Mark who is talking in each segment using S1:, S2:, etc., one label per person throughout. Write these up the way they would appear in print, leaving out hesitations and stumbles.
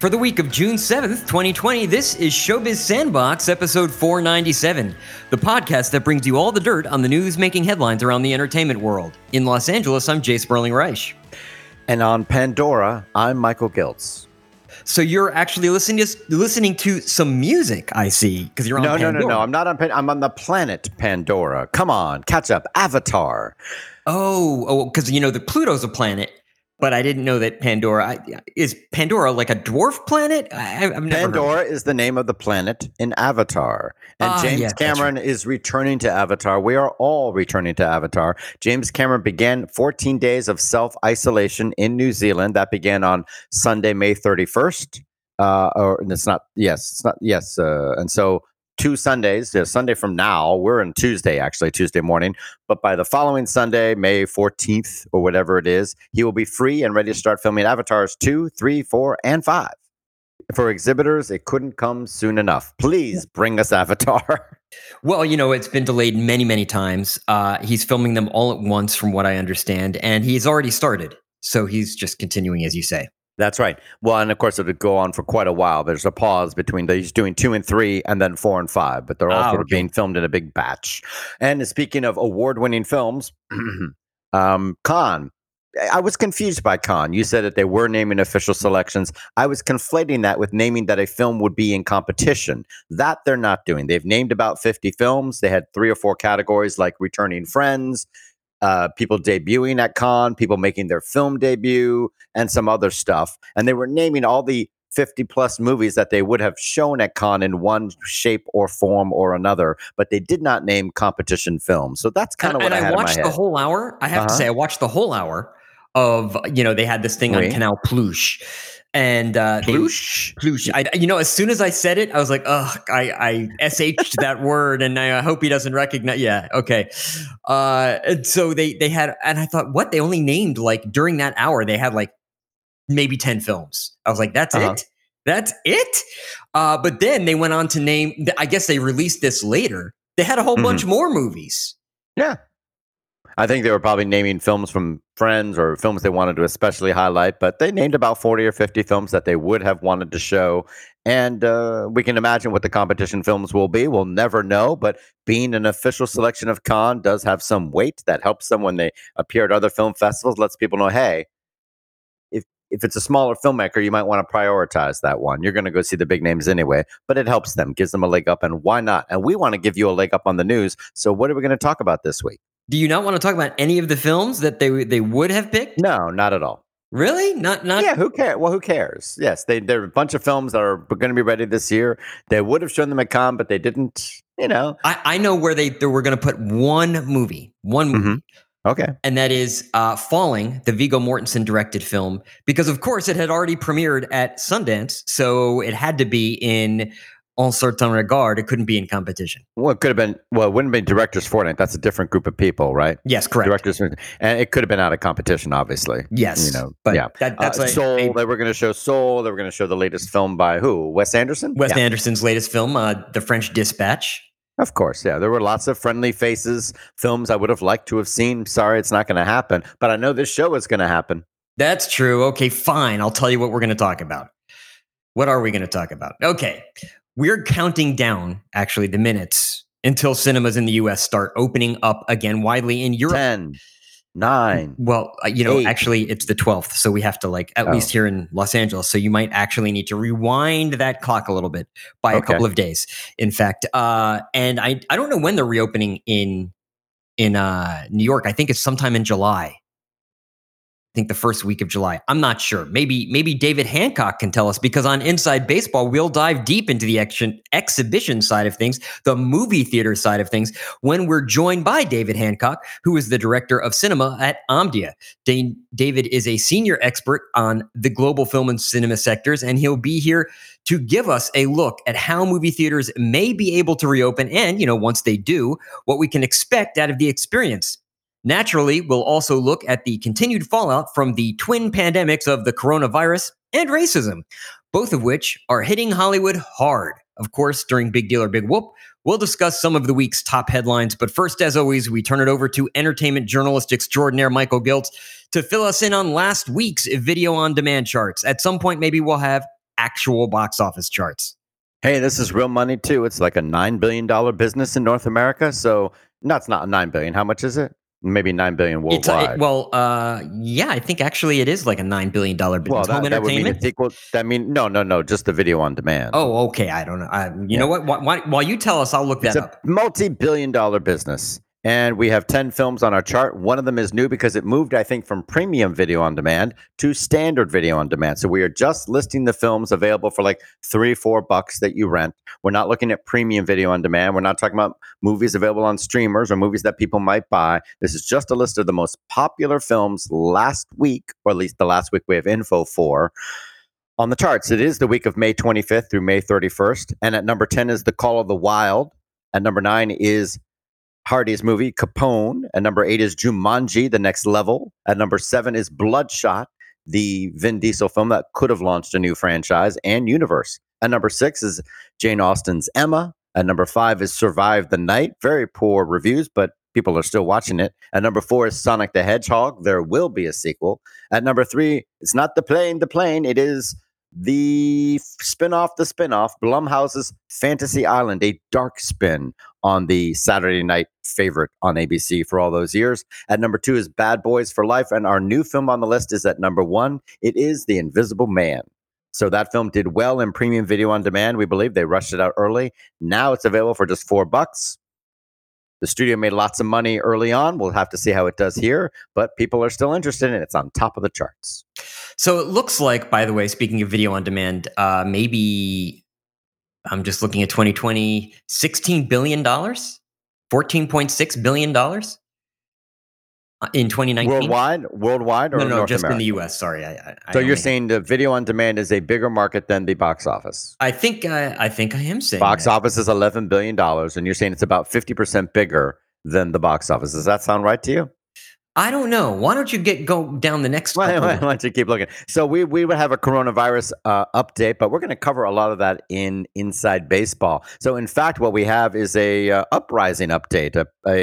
S1: For the week of June 7th, 2020, this is Showbiz Sandbox, episode 497, the podcast that brings you all the dirt on the news-making headlines around the entertainment world. In Los Angeles, I'm Jay Sperling Reich.
S2: And on Pandora, I'm Michael Giltz.
S1: So you're actually listening to some music, I see, because you're on Pandora.
S2: No. I'm not on Pandora. I'm on the planet Pandora. Come on, catch up. Avatar.
S1: Oh, because the Pluto's a planet. But I didn't know that Pandora is Pandora like a dwarf planet. I've never.
S2: Pandora is the name of the planet in Avatar, and James Cameron is returning to Avatar. We are all returning to Avatar. James Cameron began 14 days of self-isolation in New Zealand. That began on Sunday, May 31st. And so 2 Sundays, Sunday from now, we're in Tuesday morning. But by the following Sunday, May 14th or whatever it is, he will be free and ready to start filming Avatars 2, 3, 4, and 5. For exhibitors, it couldn't come soon enough. Please bring us Avatar.
S1: Well, it's been delayed many, many times. He's filming them all at once, from what I understand, and he's already started. So he's just continuing, as you say.
S2: That's right. Well, and of course, it'll go on for quite a while. There's a pause between he's doing 2 and 3 and then 4 and 5, but they're all sort of being filmed in a big batch. And speaking of award-winning films, Cannes. I was confused by Cannes. You said that they were naming official selections. I was conflating that with naming that a film would be in competition. That they're not doing. They've named about 50 films. They had 3 or 4 categories like returning friends, people debuting at Cannes, people making their film debut, and some other stuff. And they were naming all the 50-plus movies that they would have shown at Cannes in one shape or form or another, but they did not name competition films. So that's kind of what I had in my head.
S1: And I watched the whole hour. I have to say, I watched the whole hour of, they had this thing on Canal Plush. And
S2: Plush.
S1: As soon as I said it, I was like, "Ugh!" I sh'd that word, and I hope he doesn't recognize. Yeah, okay. And so they had, and I thought, what? They only named during that hour, they had maybe 10 films. I was like, that's it. That's it. But then they went on to name. I guess they released this later. They had a whole bunch more movies.
S2: Yeah. I think they were probably naming films from Friends or films they wanted to especially highlight, but they named about 40 or 50 films that they would have wanted to show. And we can imagine what the competition films will be. We'll never know, but being an official selection of Cannes does have some weight that helps them when they appear at other film festivals, lets people know, hey, if it's a smaller filmmaker, you might want to prioritize that one. You're going to go see the big names anyway, but it helps them, gives them a leg up, and why not? And we want to give you a leg up on the news. So what are we going to talk about this week?
S1: Do you not want to talk about any of the films that they would have picked?
S2: No, not at all.
S1: Really? Not.
S2: Yeah. Who cares? Well, who cares? Yes, there are a bunch of films that are going to be ready this year. They would have shown them at Cannes, but they didn't.
S1: I know where they were going to put one movie.
S2: Mm-hmm. Okay.
S1: And that is Falling, the Viggo Mortensen directed film, because of course it had already premiered at Sundance, so it had to be in Un Certain Regard. It couldn't be in competition.
S2: Well, it could have been. Well, it wouldn't be Directors Fortnight. That's a different group of people, right?
S1: Yes, correct.
S2: Directors, and it could have been out of competition, obviously.
S1: Yes, but yeah. That's
S2: Soul. They were going to show Soul. They were going to show the latest film by who? Wes Anderson.
S1: Wes Anderson's latest film, The French Dispatch.
S2: Of course, yeah. There were lots of friendly faces, films I would have liked to have seen. Sorry, it's not going to happen, but I know this show is going to happen.
S1: That's true. Okay, fine. I'll tell you what we're going to talk about. What are we going to talk about? Okay. We're counting down, actually, the minutes until cinemas in the U.S. start opening up again widely in Europe.
S2: 10, 9.
S1: Well, 8. Actually, it's the 12th, so we have to at least here in Los Angeles. So you might actually need to rewind that clock a little bit by a couple of days. In fact, and I don't know when they're reopening in New York. I think it's sometime in July. I think the first week of July. I'm not sure. Maybe David Hancock can tell us, because on Inside Baseball, we'll dive deep into the exhibition side of things, the movie theater side of things, when we're joined by David Hancock, who is the director of cinema at Omdia. David is a senior expert on the global film and cinema sectors, and he'll be here to give us a look at how movie theaters may be able to reopen and, once they do, what we can expect out of the experience. Naturally, we'll also look at the continued fallout from the twin pandemics of the coronavirus and racism, both of which are hitting Hollywood hard. Of course, during Big Deal or Big Whoop, we'll discuss some of the week's top headlines. But first, as always, we turn it over to entertainment journalist extraordinaire Michael Giltz to fill us in on last week's video on demand charts. At some point, maybe we'll have actual box office charts.
S2: Hey, this is real money too. It's like a $9 billion business in North America. So no, it's not 9 billion. How much is it? Maybe 9 billion worldwide.
S1: Yeah, I think actually it is like a $9 billion business.
S2: Well,
S1: Home
S2: that would mean a
S1: entertainment.
S2: sequel. No, just the video on demand.
S1: Oh, okay. I don't know. You know what? While you tell us, I'll look that up.
S2: It's a multi-billion-dollar business. And we have 10 films on our chart. One of them is new because it moved, I think, from premium video on demand to standard video on demand. So we are just listing the films available for like $3-4 that you rent. We're not looking at premium video on demand. We're not talking about movies available on streamers or movies that people might buy. This is just a list of the most popular films last week, or at least the last week we have info for. On the charts, it is the week of May 25th through May 31st. And at number 10 is The Call of the Wild. At number 9 is Hardy's movie Capone. At number 8 is Jumanji, The Next Level. At number 7 is Bloodshot, the Vin Diesel film that could have launched a new franchise and universe. At number 6 is Jane Austen's Emma. At number 5 is Survive the Night. Very poor reviews, but people are still watching it. At number 4 is Sonic the Hedgehog. There will be a sequel. At number 3, it's not the plane, it is the spinoff, Blumhouse's Fantasy Island, a dark spin on the Saturday night favorite on ABC for all those years. At number 2 is Bad Boys for Life. And our new film on the list is at number 1. It is The Invisible Man. So that film did well in premium video on demand. We believe they rushed it out early. Now it's available for just $4. The studio made lots of money early on. We'll have to see how it does here, but people are still interested in it. It's on top of the charts.
S1: So it looks like, by the way, speaking of video on demand, maybe I'm just looking at 2020, $16 billion, $14.6 billion in 2019.
S2: Worldwide, or
S1: no,
S2: North
S1: just
S2: America?
S1: In the U.S. Sorry.
S2: So you're saying the video on demand is a bigger market than the box office?
S1: I think I am saying
S2: box
S1: that.
S2: Office is $11 billion, and you're saying it's about 50% bigger than the box office. Does that sound right to you?
S1: I don't know. Why don't you go down the next?
S2: Why don't you keep looking? So we would have a coronavirus update, but we're going to cover a lot of that in Inside Baseball. So in fact, what we have is a uprising update,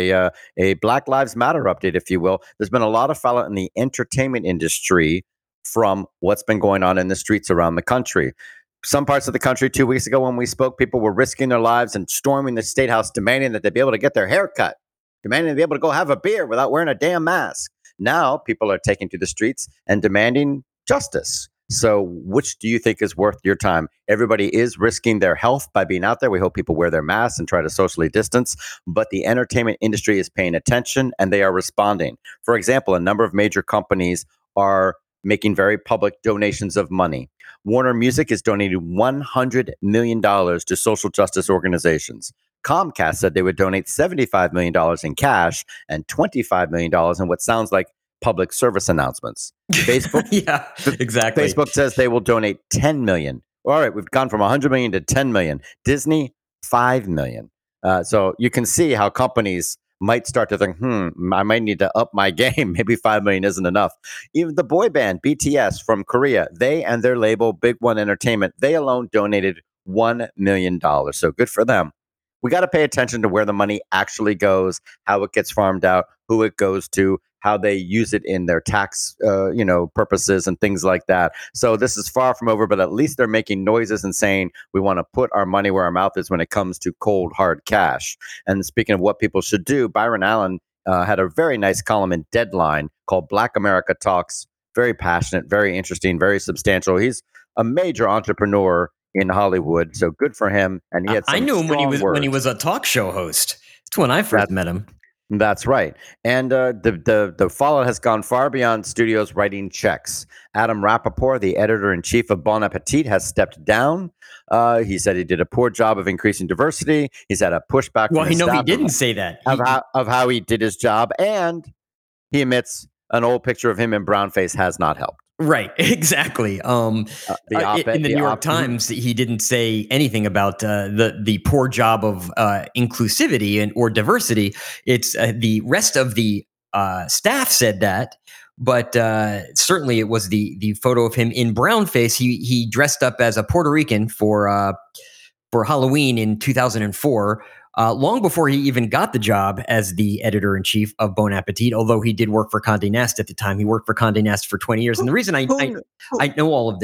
S2: a Black Lives Matter update, if you will. There's been a lot of fallout in the entertainment industry from what's been going on in the streets around the country. Some parts of the country 2 weeks ago when we spoke, people were risking their lives and storming the State House, demanding that they be able to get their hair cut, demanding to be able to go have a beer without wearing a damn mask. Now people are taking to the streets and demanding justice. So which do you think is worth your time? Everybody is risking their health by being out there. We hope people wear their masks and try to socially distance, but the entertainment industry is paying attention and they are responding. For example, a number of major companies are making very public donations of money. Warner Music is donating $100 million to social justice organizations. Comcast said they would donate $75 million in cash and $25 million in what sounds like public service announcements. Facebook,
S1: yeah, exactly.
S2: Facebook says they will donate $10 million. All right, we've gone from $100 million to $10 million. Disney, $5 million. So you can see how companies might start to think, I might need to up my game. Maybe $5 million isn't enough. Even the boy band BTS from Korea, they and their label Big One Entertainment, they alone donated $1 million. So good for them. We got to pay attention to where the money actually goes, how it gets farmed out, who it goes to, how they use it in their tax, purposes and things like that. So this is far from over, but at least they're making noises and saying we want to put our money where our mouth is when it comes to cold, hard cash. And speaking of what people should do, Byron Allen had a very nice column in Deadline called Black America Talks. Very passionate, very interesting, very substantial. He's a major entrepreneur in Hollywood, so good for him. And he had some
S1: I knew him when he was a talk show host. That's when I first met him.
S2: That's right. And the fallout has gone far beyond studios writing checks. Adam Rappaport, the editor-in-chief of Bon Appetit, has stepped down. He said he did a poor job of increasing diversity. He's had a pushback.
S1: Well, he didn't say that.
S2: Of how he did his job. And he admits an old picture of him in brownface has not helped.
S1: Right, exactly. In the New York Times, he didn't say anything about the poor job of inclusivity or diversity. It's the rest of the staff said that, but certainly it was the photo of him in brownface. He dressed up as a Puerto Rican for Halloween in 2004. Long before he even got the job as the editor-in-chief of Bon Appetit, although he did work for Condé Nast at the time. He worked for Condé Nast for 20 years. And the reason I know all of this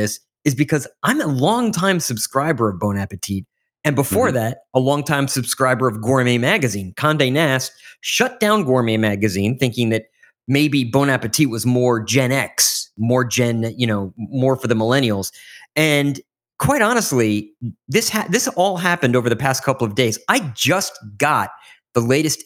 S1: is because I'm a longtime subscriber of Bon Appetit. And before that, a longtime subscriber of Gourmet Magazine. Condé Nast shut down Gourmet Magazine thinking that maybe Bon Appetit was more Gen X, more more for the millennials. And quite honestly, this all happened over the past couple of days. I just got the latest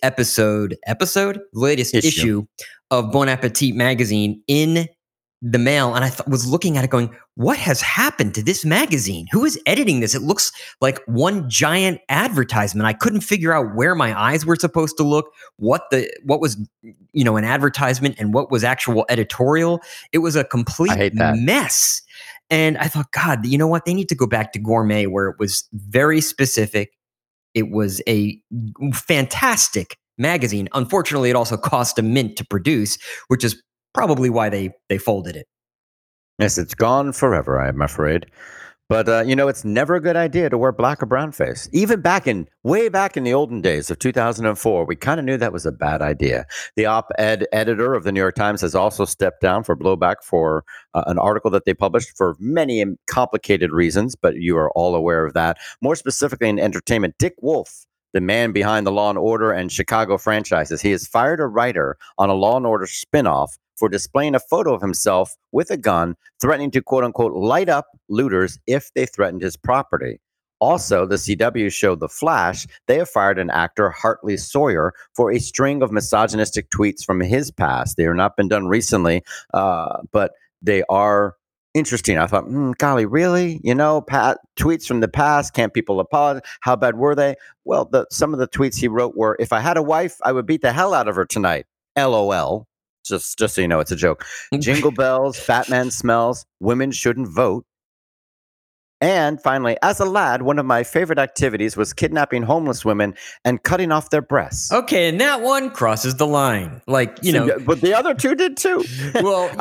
S1: issue of Bon Appetit magazine in the mail, and I was looking at it going, what has happened to this magazine? Who is editing this? It looks like one giant advertisement. I couldn't figure out where my eyes were supposed to look, what was an advertisement and what was actual editorial. It was a complete mess. And I thought, God, you know what? They need to go back to Gourmet, where it was very specific. It was a fantastic magazine. Unfortunately, it also cost a mint to produce, which is probably why they folded it.
S2: Yes, it's gone forever, I'm afraid. But, it's never a good idea to wear black or brown face. Even way back in the olden days of 2004, we kind of knew that was a bad idea. The op-ed editor of the New York Times has also stepped down for blowback for an article that they published for many complicated reasons, but you are all aware of that. More specifically in entertainment, Dick Wolf, the man behind the Law & Order and Chicago franchises, he has fired a writer on a Law & Order spinoff for displaying a photo of himself with a gun, threatening to, quote unquote, light up looters if they threatened his property. Also, the CW show The Flash, they have fired an actor, Hartley Sawyer, for a string of misogynistic tweets from his past. They have not been done recently, but they are interesting. I thought, golly, really? Tweets from the past, can't people apologize? How bad were they? Well, some of the tweets he wrote were, if I had a wife, I would beat the hell out of her tonight. LOL. Just so you know, it's a joke. Jingle bells, fat man smells, women shouldn't vote. And finally, as a lad, one of my favorite activities was kidnapping homeless women and cutting off their breasts.
S1: Okay, and that one crosses the line. But
S2: the other two did too.
S1: Well,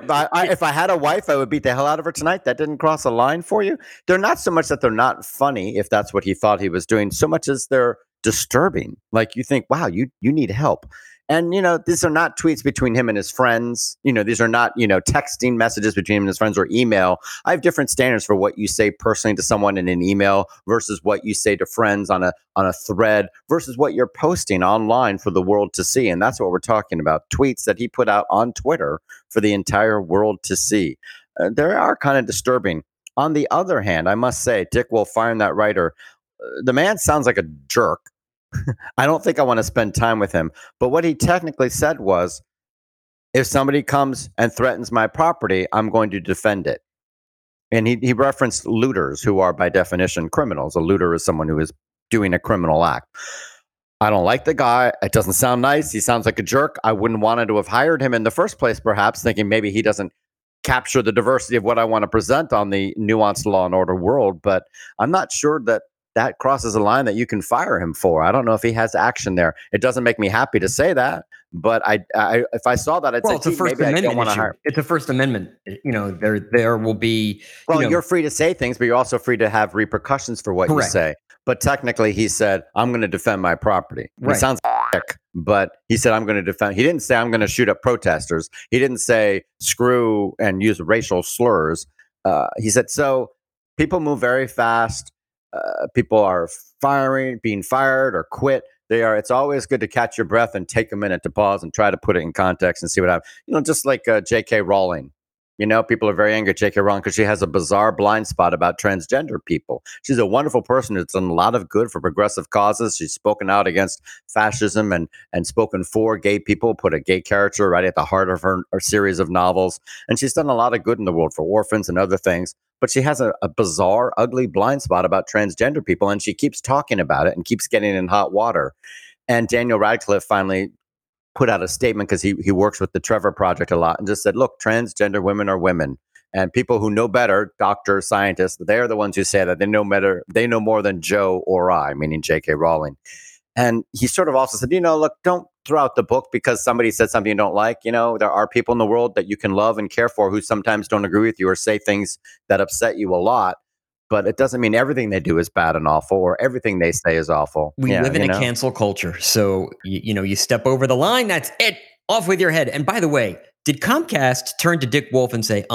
S2: if I had a wife, I would beat the hell out of her tonight. That didn't cross a line for you. They're not so much that they're not funny, if that's what he thought he was doing, so much as they're disturbing. Like you think, wow, you need help. And, these are not tweets between him and his friends. These are not, texting messages between him and his friends or email. I have different standards for what you say personally to someone in an email versus what you say to friends on a thread versus what you're posting online for the world to see. And that's what we're talking about. Tweets that he put out on Twitter for the entire world to see. They are kind of disturbing. On the other hand, I must say, Dick Wolf firing that writer, the man sounds like a jerk. I don't think I want to spend time with him. But what he technically said was, if somebody comes and threatens my property, I'm going to defend it. And he referenced looters, who are by definition criminals. A looter is someone who is doing a criminal act. I don't like the guy. It doesn't sound nice. He sounds like a jerk. I wouldn't want to have hired him in the first place, perhaps, thinking maybe he doesn't capture the diversity of what I want to present on the nuanced Law and Order world. But I'm not sure that crosses a line that you can fire him for. I don't know if he has action there. It doesn't make me happy to say that, but if I saw that, I'd say,
S1: it's a First Amendment issue. It's a First Amendment. There will be.
S2: Well, you're free to say things, but you're also free to have repercussions for what
S1: correct.
S2: You say. But technically, he said, "I'm going to defend my property." Right. It sounds sick, but he said, "I'm going to defend." He didn't say, "I'm going to shoot up protesters." He didn't say, "Screw" and use racial slurs. He said, "So people move very fast." People are being fired or quit. It's always good to catch your breath and take a minute to pause and try to put it in context and see what happens. Just like J.K. Rowling. People are very angry at J.K. Rowling because she has a bizarre blind spot about transgender people. She's a wonderful person who's done a lot of good for progressive causes. She's spoken out against fascism and spoken for gay people, put a gay character right at the heart of her series of novels. And she's done a lot of good in the world for orphans and other things. But she has a bizarre, ugly blind spot about transgender people, and she keeps talking about it and keeps getting in hot water. And Daniel Radcliffe finally put out a statement because he works with the Trevor Project a lot and just said, look, transgender women are women. And people who know better, doctors, scientists, they're the ones who say that they know better. They know more than Joe or I, meaning J.K. Rowling. And he sort of also said, look, don't throw out the book because somebody said something you don't like. There are people in the world that you can love and care for who sometimes don't agree with you or say things that upset you a lot. But it doesn't mean everything they do is bad and awful or everything they say is awful.
S1: We live in a cancel culture. So, you step over the line, that's it. Off with your head. And by the way, did Comcast turn to Dick Wolf and say,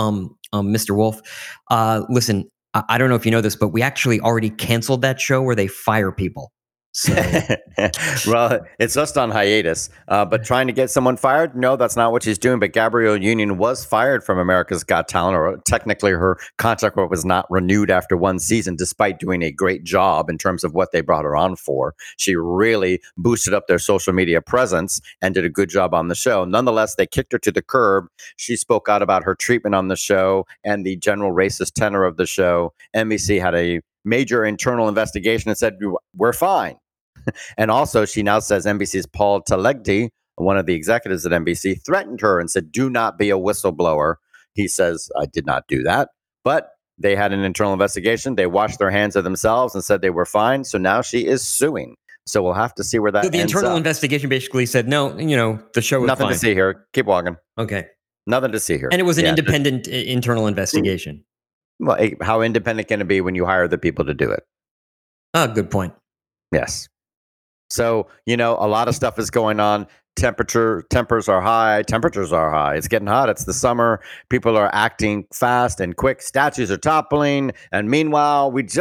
S1: Mr. Wolf. Listen, I don't know if you know this, but we actually already canceled that show where they fire people. So,
S2: well, it's just on hiatus. But trying to get someone fired? No, that's not what she's doing. But Gabrielle Union was fired from America's Got Talent, or technically her contract was not renewed after one season, despite doing a great job in terms of what they brought her on for. She really boosted up their social media presence and did a good job on the show. Nonetheless, they kicked her to the curb. She spoke out about her treatment on the show and the general racist tenor of the show. NBC had a major internal investigation and said, we're fine. And also, she now says NBC's Paul Talegdi, one of the executives at NBC, threatened her and said, do not be a whistleblower. He says, I did not do that. But they had an internal investigation. They washed their hands of themselves and said they were fine. So now she is suing. So we'll have to see where that ends.
S1: The internal investigation basically said, no, the show was
S2: nothing
S1: fine.
S2: To see here. Keep walking.
S1: Okay.
S2: Nothing to see here.
S1: And it was an independent internal investigation.
S2: Well, how independent can it be when you hire the people to do it?
S1: Good point.
S2: Yes. So, a lot of stuff is going on. Temperatures are high. It's getting hot. It's the summer. People are acting fast and quick. Statues are toppling. And meanwhile, we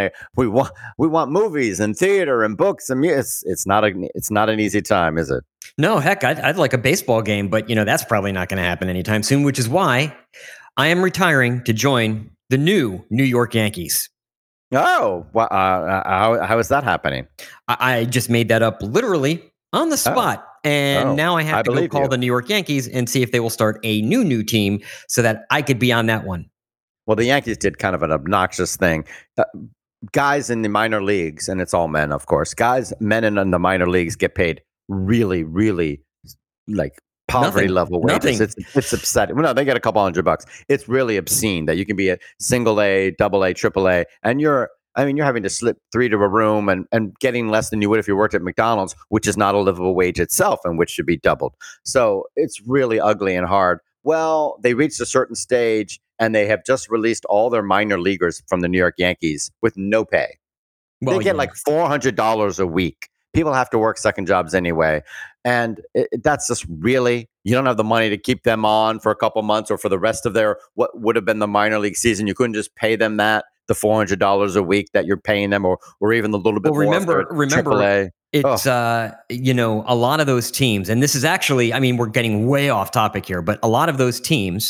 S2: want movies and theater and books and music. It's not an easy time, is it?
S1: No, heck, I'd like a baseball game, but that's probably not going to happen anytime soon, which is why I am retiring to join the new New York Yankees.
S2: Oh, how is that happening?
S1: I just made that up literally on the spot. And now I have to go call the New York Yankees and see if they will start a new team so that I could be on that one.
S2: Well, the Yankees did kind of an obnoxious thing. Guys in the minor leagues, and it's all men, of course, men in the minor leagues get paid really, really like poverty level wages. It's upsetting. Well, no, they get a couple $100. It's really obscene that you can be a single A, double A, triple A, and you're having to slip 3 to a room and getting less than you would if you worked at McDonald's, which is not a livable wage itself and which should be doubled. So it's really ugly and hard. Well, they reached a certain stage and they have just released all their minor leaguers from the New York Yankees with no pay. They get like $400 a week. People have to work second jobs anyway. And that's just really, you don't have the money to keep them on for a couple months or for the rest of what would have been the minor league season. You couldn't just pay them the $400 a week that you're paying them or even a little bit more. Remember, AAA.
S1: It's, a lot of those teams, and this is actually, we're getting way off topic here, but a lot of those teams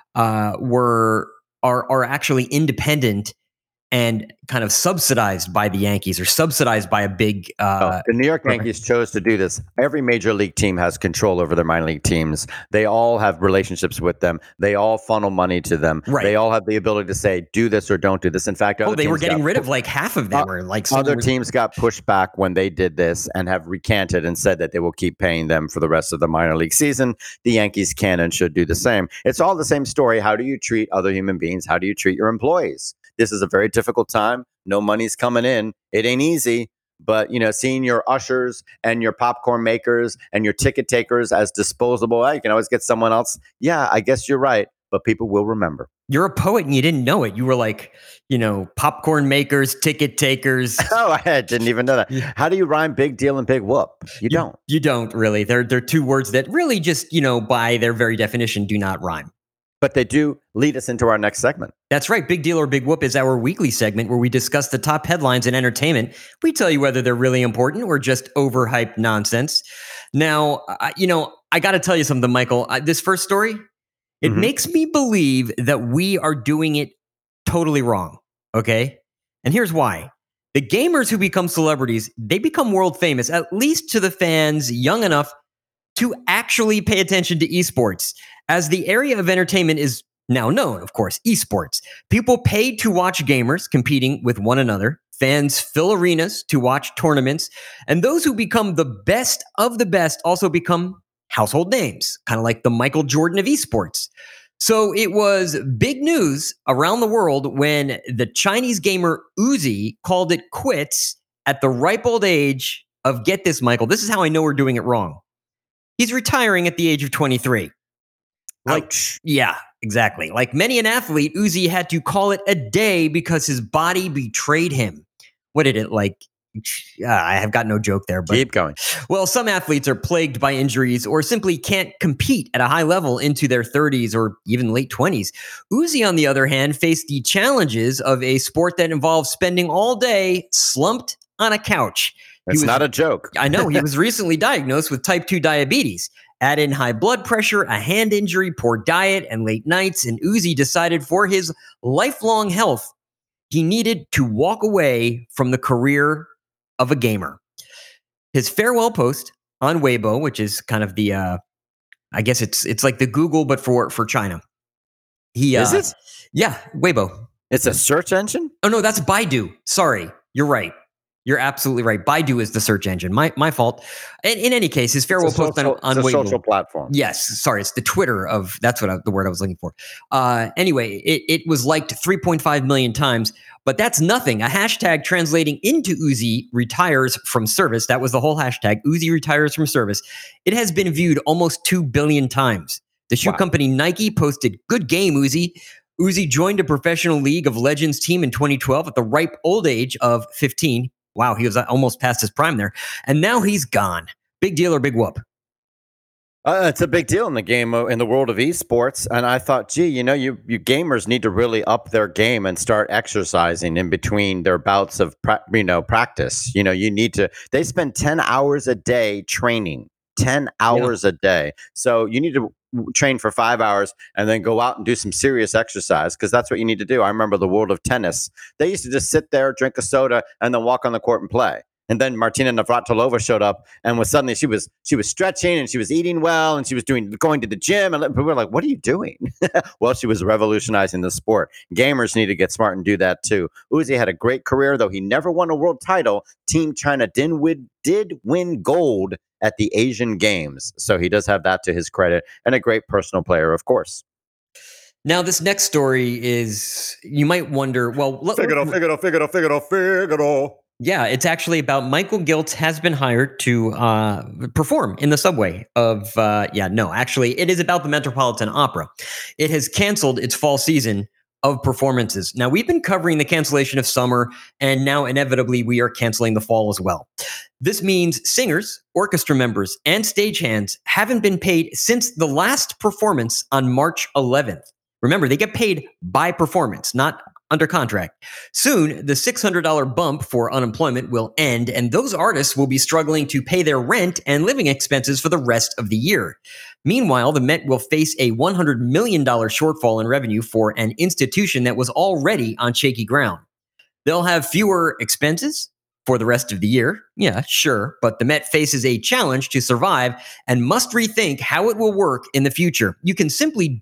S1: are actually independent and kind of subsidized by the Yankees or subsidized by a big...
S2: the New York Yankees chose to do this. Every major league team has control over their minor league teams. They all have relationships with them. They all funnel money to them. Right. They all have the ability to say, do this or don't do this. In fact,
S1: they were getting rid of like half of them. Or like
S2: other teams got pushed back when they did this and have recanted and said that they will keep paying them for the rest of the minor league season. The Yankees can and should do the same. It's all the same story. How do you treat other human beings? How do you treat your employees? This is a very difficult time. No money's coming in. It ain't easy. But, seeing your ushers and your popcorn makers and your ticket takers as disposable, you can always get someone else. Yeah, I guess you're right. But people will remember.
S1: You're a poet and you didn't know it. You were like, popcorn makers, ticket takers.
S2: Oh, I didn't even know that. How do you rhyme big deal and big whoop? You don't.
S1: You don't really. They're two words that really just, by their very definition, do not rhyme.
S2: But they do lead us into our next segment.
S1: That's right. Big Deal or Big Whoop is our weekly segment where we discuss the top headlines in entertainment. We tell you whether they're really important or just overhyped nonsense. Now, I got to tell you something, Michael. This first story, it makes me believe that we are doing it totally wrong. Okay? And here's why. The gamers who become celebrities, they become world famous, at least to the fans young enough to actually pay attention to esports. As the area of entertainment is now known, of course, esports. People pay to watch gamers competing with one another. Fans fill arenas to watch tournaments. And those who become the best of the best also become household names, kind of like the Michael Jordan of esports. So it was big news around the world when the Chinese gamer Uzi called it quits at the ripe old age of, get this, Michael, this is how I know we're doing it wrong. He's retiring at the age of 23.
S2: Ouch.
S1: Yeah, exactly. Like many an athlete, Uzi had to call it a day because his body betrayed him. What did it, I have got no joke there. But
S2: keep going.
S1: Well, some athletes are plagued by injuries or simply can't compete at a high level into their 30s or even late 20s. Uzi, on the other hand, faced the challenges of a sport that involves spending all day slumped on a couch.
S2: It's not a joke.
S1: I know. He was recently diagnosed with type 2 diabetes. Add in high blood pressure, a hand injury, poor diet, and late nights, and Uzi decided for his lifelong health, he needed to walk away from the career of a gamer. His farewell post on Weibo, which is kind of the, I guess it's like the Google, but for China.
S2: Is it?
S1: Yeah, Weibo.
S2: It's a search engine?
S1: Oh, no, that's Baidu. Sorry, you're right. You're absolutely right. Baidu is the search engine. My fault. In any case, his farewell post on Weibo.
S2: Social platform.
S1: Yes, sorry, it's the Twitter of. That's what the word I was looking for. Anyway, it was liked 3.5 million times, but that's nothing. A hashtag translating into Uzi retires from service. That was the whole hashtag. Uzi retires from service. It has been viewed almost 2 billion times. The shoe company Nike posted, "Good game, Uzi." Uzi joined a professional League of Legends team in 2012 at the ripe old age of 15. Wow, he was almost past his prime there. And now he's gone. Big deal or big whoop?
S2: It's a big deal in the game, in the world of esports. And I thought, gee, you gamers need to really up their game and start exercising in between their bouts of practice. You need to. They spend 10 hours a day training. 10 hours a day. So you need to train for 5 hours and then go out and do some serious exercise, because that's what you need to do. I remember the world of tennis. They used to just sit there, drink a soda, and then walk on the court and play. And then Martina Navratilova showed up, and suddenly she was stretching and she was eating well and she was going to the gym, and we were like, "What are you doing?" Well, she was revolutionizing the sport. Gamers need to get smart and do that too. Uzi had a great career, though he never won a world title. Team China did win gold at the Asian Games, so he does have that to his credit, and a great personal player, of course.
S1: Now, this next story is, you might wonder, well,
S2: Figaro.
S1: Yeah, it's actually about Michael Gilt has been hired to perform in the subway of, actually, it is about the Metropolitan Opera. It has canceled its fall season of performances. Now, we've been covering the cancellation of summer, and now inevitably we are canceling the fall as well. This means singers, orchestra members, and stagehands haven't been paid since the last performance on March 11th. Remember, they get paid by performance, not under contract. Soon, the $600 bump for unemployment will end, and those artists will be struggling to pay their rent and living expenses for the rest of the year. Meanwhile, the Met will face a $100 million shortfall in revenue for an institution that was already on shaky ground. They'll have fewer expenses for the rest of the year. Yeah, sure. But the Met faces a challenge to survive and must rethink how it will work in the future. You can simply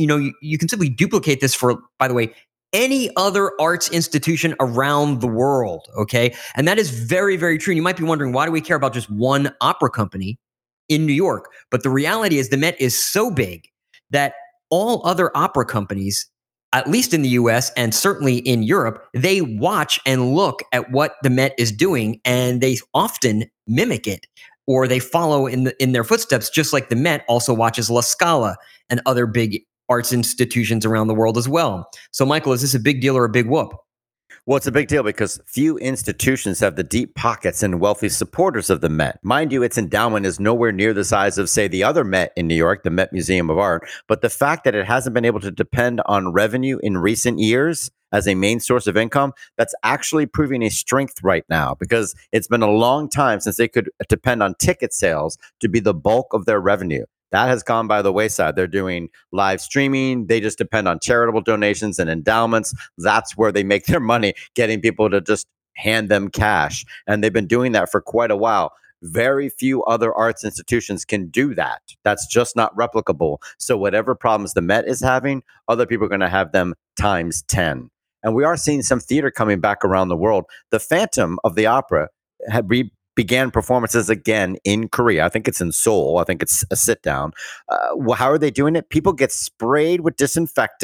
S1: duplicate this for, by the way, any other arts institution around the world, okay? And that is very, very true. And you might be wondering, why do we care about just one opera company in New York? But the reality is the Met is so big that all other opera companies, at least in the US and certainly in Europe, they watch and look at what the Met is doing, and they often mimic it, or they follow in their footsteps, just like the Met also watches La Scala and other big arts institutions around the world as well. So, Michael, is this a big deal or a big whoop?
S2: Well, it's a big deal because few institutions have the deep pockets and wealthy supporters of the Met. Mind you, its endowment is nowhere near the size of, say, the other Met in New York, the Met Museum of Art. But the fact that it hasn't been able to depend on revenue in recent years as a main source of income, that's actually proving a strength right now, because it's been a long time since they could depend on ticket sales to be the bulk of their revenue. That has gone by the wayside. They're doing live streaming. They just depend on charitable donations and endowments. That's where they make their money, getting people to just hand them cash. And they've been doing that for quite a while. Very few other arts institutions can do that. That's just not replicable. So whatever problems the Met is having, other people are going to have them times 10. And we are seeing some theater coming back around the world. The Phantom of the Opera began performances again in Korea. I think it's in Seoul. I think it's a sit down. How are they doing it? People get sprayed with disinfectant.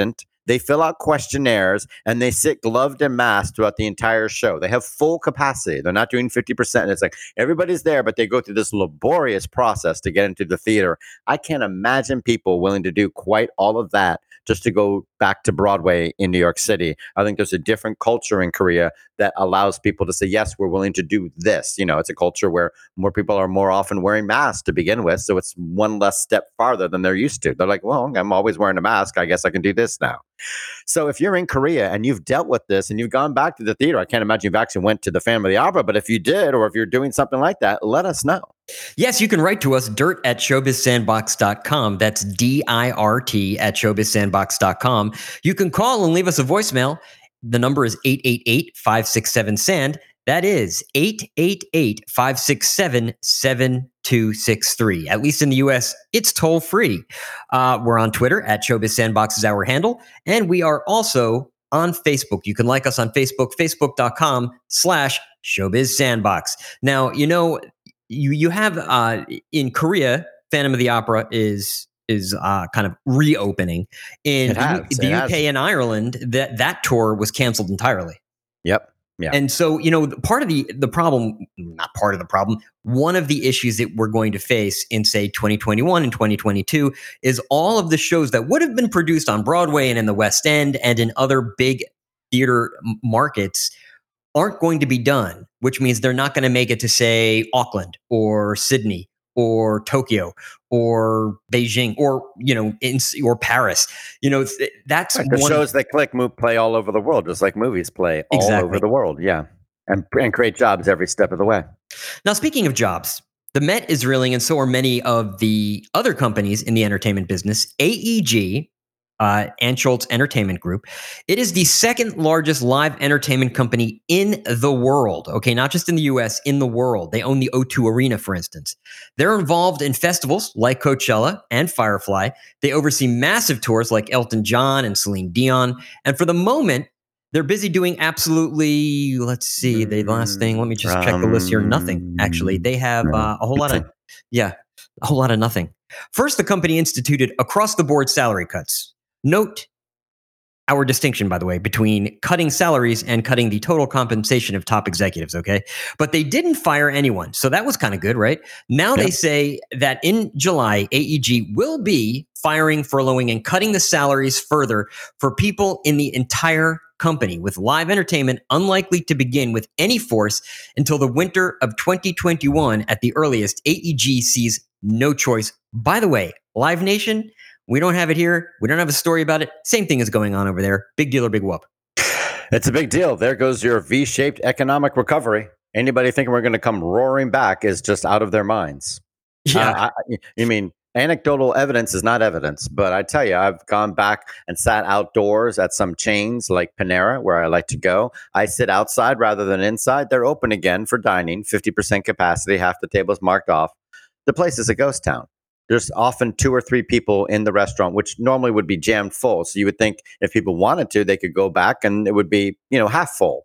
S2: They fill out questionnaires and they sit gloved and masked throughout the entire show. They have full capacity. They're not doing 50%. It's like everybody's there, but they go through this laborious process to get into the theater. I can't imagine people willing to do quite all of that just to go back to Broadway in New York City. I think there's a different culture in Korea that allows people to say, yes, we're willing to do this. It's a culture where more people are more often wearing masks to begin with. So it's one less step farther than they're used to. They're like, well, I'm always wearing a mask. I guess I can do this now. So if you're in Korea and you've dealt with this and you've gone back to the theater, I can't imagine you've actually went to the Phantom of the Opera, but if you did, or if you're doing something like that, let us know.
S1: Yes, you can write to us, dirt@showbizsandbox.com. That's DIRT@showbizsandbox.com. You can call and leave us a voicemail. The number is 888-567-SAND. That is 888-567-7263. At least in the US, it's toll free. We're on Twitter @ShowbizSandbox is our handle. And we are on Facebook. You can like us on Facebook, facebook.com/ShowbizSandbox. Now, you have in Korea, Phantom of the Opera is kind of reopening. In the UK and Ireland, that tour was canceled entirely.
S2: Yep. Yeah.
S1: And so, part of the problem, not part of the problem, one of the issues that we're going to face in, say, 2021 and 2022 is all of the shows that would have been produced on Broadway and in the West End and in other big theater markets aren't going to be done, which means they're not going to make it to, say, Auckland or Sydney or Tokyo or Beijing or or Paris. That's
S2: the shows that click play all over the world, just like movies play all over the world. Yeah, and create jobs every step of the way.
S1: Now, speaking of jobs, the Met is reeling, and so are many of the other companies in the entertainment business. AEG, Anschutz Entertainment Group. It is the second largest live entertainment company in the world. Okay, not just in the US, in the world. They own the O2 Arena, for instance. They're involved in festivals like Coachella and Firefly. They oversee massive tours like Elton John and Celine Dion. And for the moment, they're busy doing absolutely, let's see, the last thing, let me just check the list here. Nothing, actually. They have a whole lot of nothing. First, the company instituted across-the-board salary cuts. Note our distinction, by the way, between cutting salaries and cutting the total compensation of top executives, okay? But they didn't fire anyone, so that was kind of good, right? Now They say that in July, AEG will be firing, furloughing, and cutting the salaries further for people in the entire company, with live entertainment unlikely to begin with any force until the winter of 2021 at the earliest. AEG sees no choice. By the way, Live Nation, we don't have it here. We don't have a story about it. Same thing is going on over there. Big deal or big whoop.
S2: It's a big deal. There goes your V-shaped economic recovery. Anybody thinking we're going to come roaring back is just out of their minds.
S1: Yeah.
S2: You mean anecdotal evidence is not evidence, but I tell you, I've gone back and sat outdoors at some chains like Panera, where I like to go. I sit outside rather than inside. They're open again for dining, 50% capacity, half the tables marked off. The place is a ghost town. There's often 2 or 3 people in the restaurant, which normally would be jammed full. So you would think if people wanted to, they could go back and it would be, half full.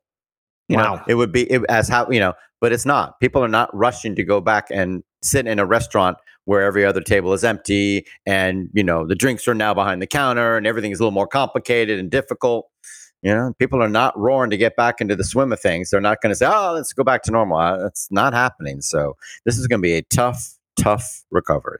S2: It would be but it's not. People are not rushing to go back and sit in a restaurant where every other table is empty and, the drinks are now behind the counter and everything is a little more complicated and difficult. People are not roaring to get back into the swim of things. They're not going to say, oh, let's go back to normal. That's not happening. So this is going to be a tough recovery.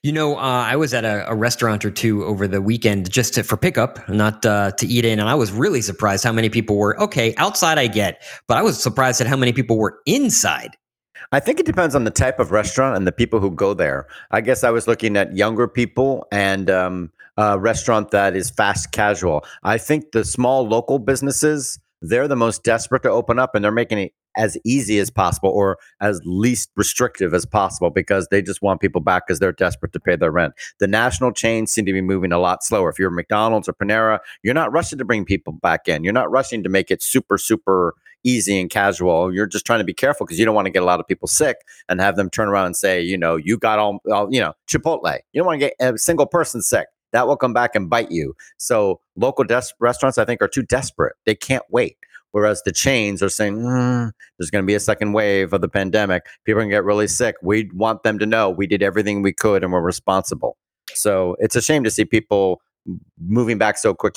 S1: I was at a restaurant or two over the weekend just for pickup, not to eat in. And I was really surprised how many people were, outside I get, but I was surprised at how many people were inside.
S2: I think it depends on the type of restaurant and the people who go there. I guess I was looking at younger people and a restaurant that is fast casual. I think the small local businesses, they're the most desperate to open up, and they're making it as easy as possible or as least restrictive as possible because they just want people back because they're desperate to pay their rent. The national chains seem to be moving a lot slower. If you're McDonald's or Panera, you're not rushing to bring people back in. You're not rushing to make it super, super easy and casual. You're just trying to be careful because you don't want to get a lot of people sick and have them turn around and say, you got all Chipotle. You don't want to get a single person sick. That will come back and bite you. So local restaurants, I think, are too desperate. They can't wait. Whereas the chains are saying, there's going to be a second wave of the pandemic. People are going to get really sick. We want them to know we did everything we could and we're responsible. So it's a shame to see people moving back so quickly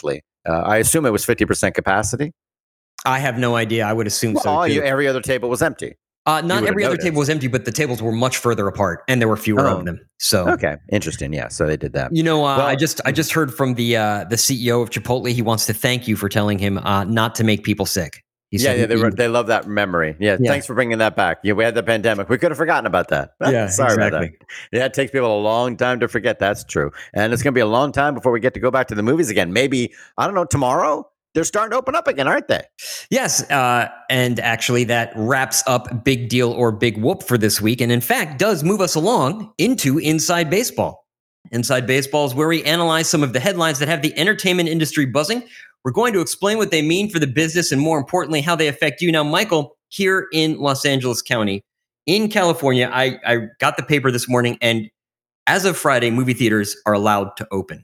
S2: I assume it was 50% capacity.
S1: I have no idea. I would assume so too.
S2: Every other table was empty.
S1: Not every other table was empty, but the tables were much further apart, and there were fewer of them. So
S2: okay, interesting. Yeah, so they did that.
S1: I just heard from the CEO of Chipotle. He wants to thank you for telling him not to make people sick.
S2: They love that memory. Yeah, thanks for bringing that back. We had the pandemic. We could have forgotten about that. Sorry about that. Yeah, it takes people a long time to forget. That's true. And it's going to be a long time before we get to go back to the movies again. Maybe, I don't know, tomorrow? They're starting to open up again, aren't they?
S1: Yes. And actually, that wraps up Big Deal or Big Whoop for this week. And in fact, does move us along into Inside Baseball. Inside Baseball is where we analyze some of the headlines that have the entertainment industry buzzing. We're going to explain what they mean for the business and, more importantly, how they affect you. Now, Michael, here in Los Angeles County, in California, I got the paper this morning, and as of Friday, movie theaters are allowed to open.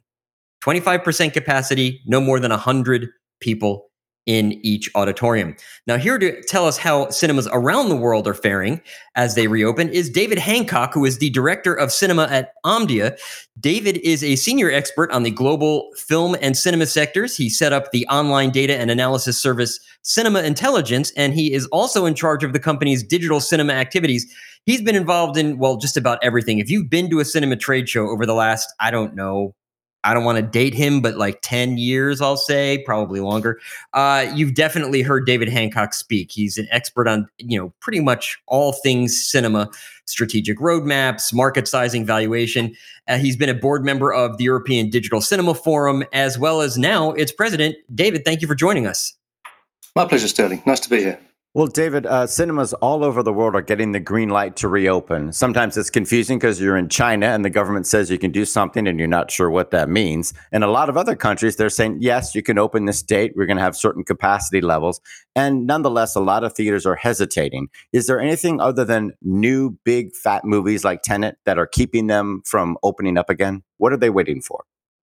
S1: 25% capacity, no more than 100 people in each auditorium. Now, here to tell us how cinemas around the world are faring as they reopen is David Hancock, who is the director of cinema at Omdia. David is a senior expert on the global film and cinema sectors. He set up the online data and analysis service Cinema Intelligence, and he is also in charge of the company's digital cinema activities. He's been involved in, just about everything. If you've been to a cinema trade show over the last, I don't want to date him, but like 10 years, I'll say, probably longer. You've definitely heard David Hancock speak. He's an expert on, pretty much all things cinema, strategic roadmaps, market sizing, valuation. He's been a board member of the European Digital Cinema Forum, as well as now its president. David, thank you for joining us.
S3: My pleasure, Sterling. Nice to be here.
S2: Well, David, cinemas all over the world are getting the green light to reopen. Sometimes it's confusing because you're in China and the government says you can do something and you're not sure what that means. In a lot of other countries, they're saying, yes, you can open this date. We're going to have certain capacity levels. And nonetheless, a lot of theaters are hesitating. Is there anything other than new, big, fat movies like Tenet that are keeping them from opening up again? What are they waiting for?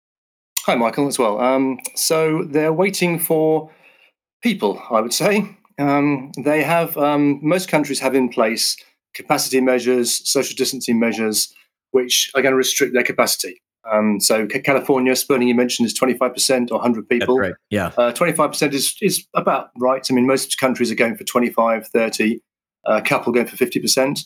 S3: Hi, Michael, as well. So they're waiting for people, I would say. They have most countries have in place capacity measures, social distancing measures, which are going to restrict their capacity. So California, Sterling, you mentioned, is 25% or 100 people.
S1: That's right. Yeah.
S3: 25% is about right. I mean, most countries are going for 25, 30, a couple going for 50%.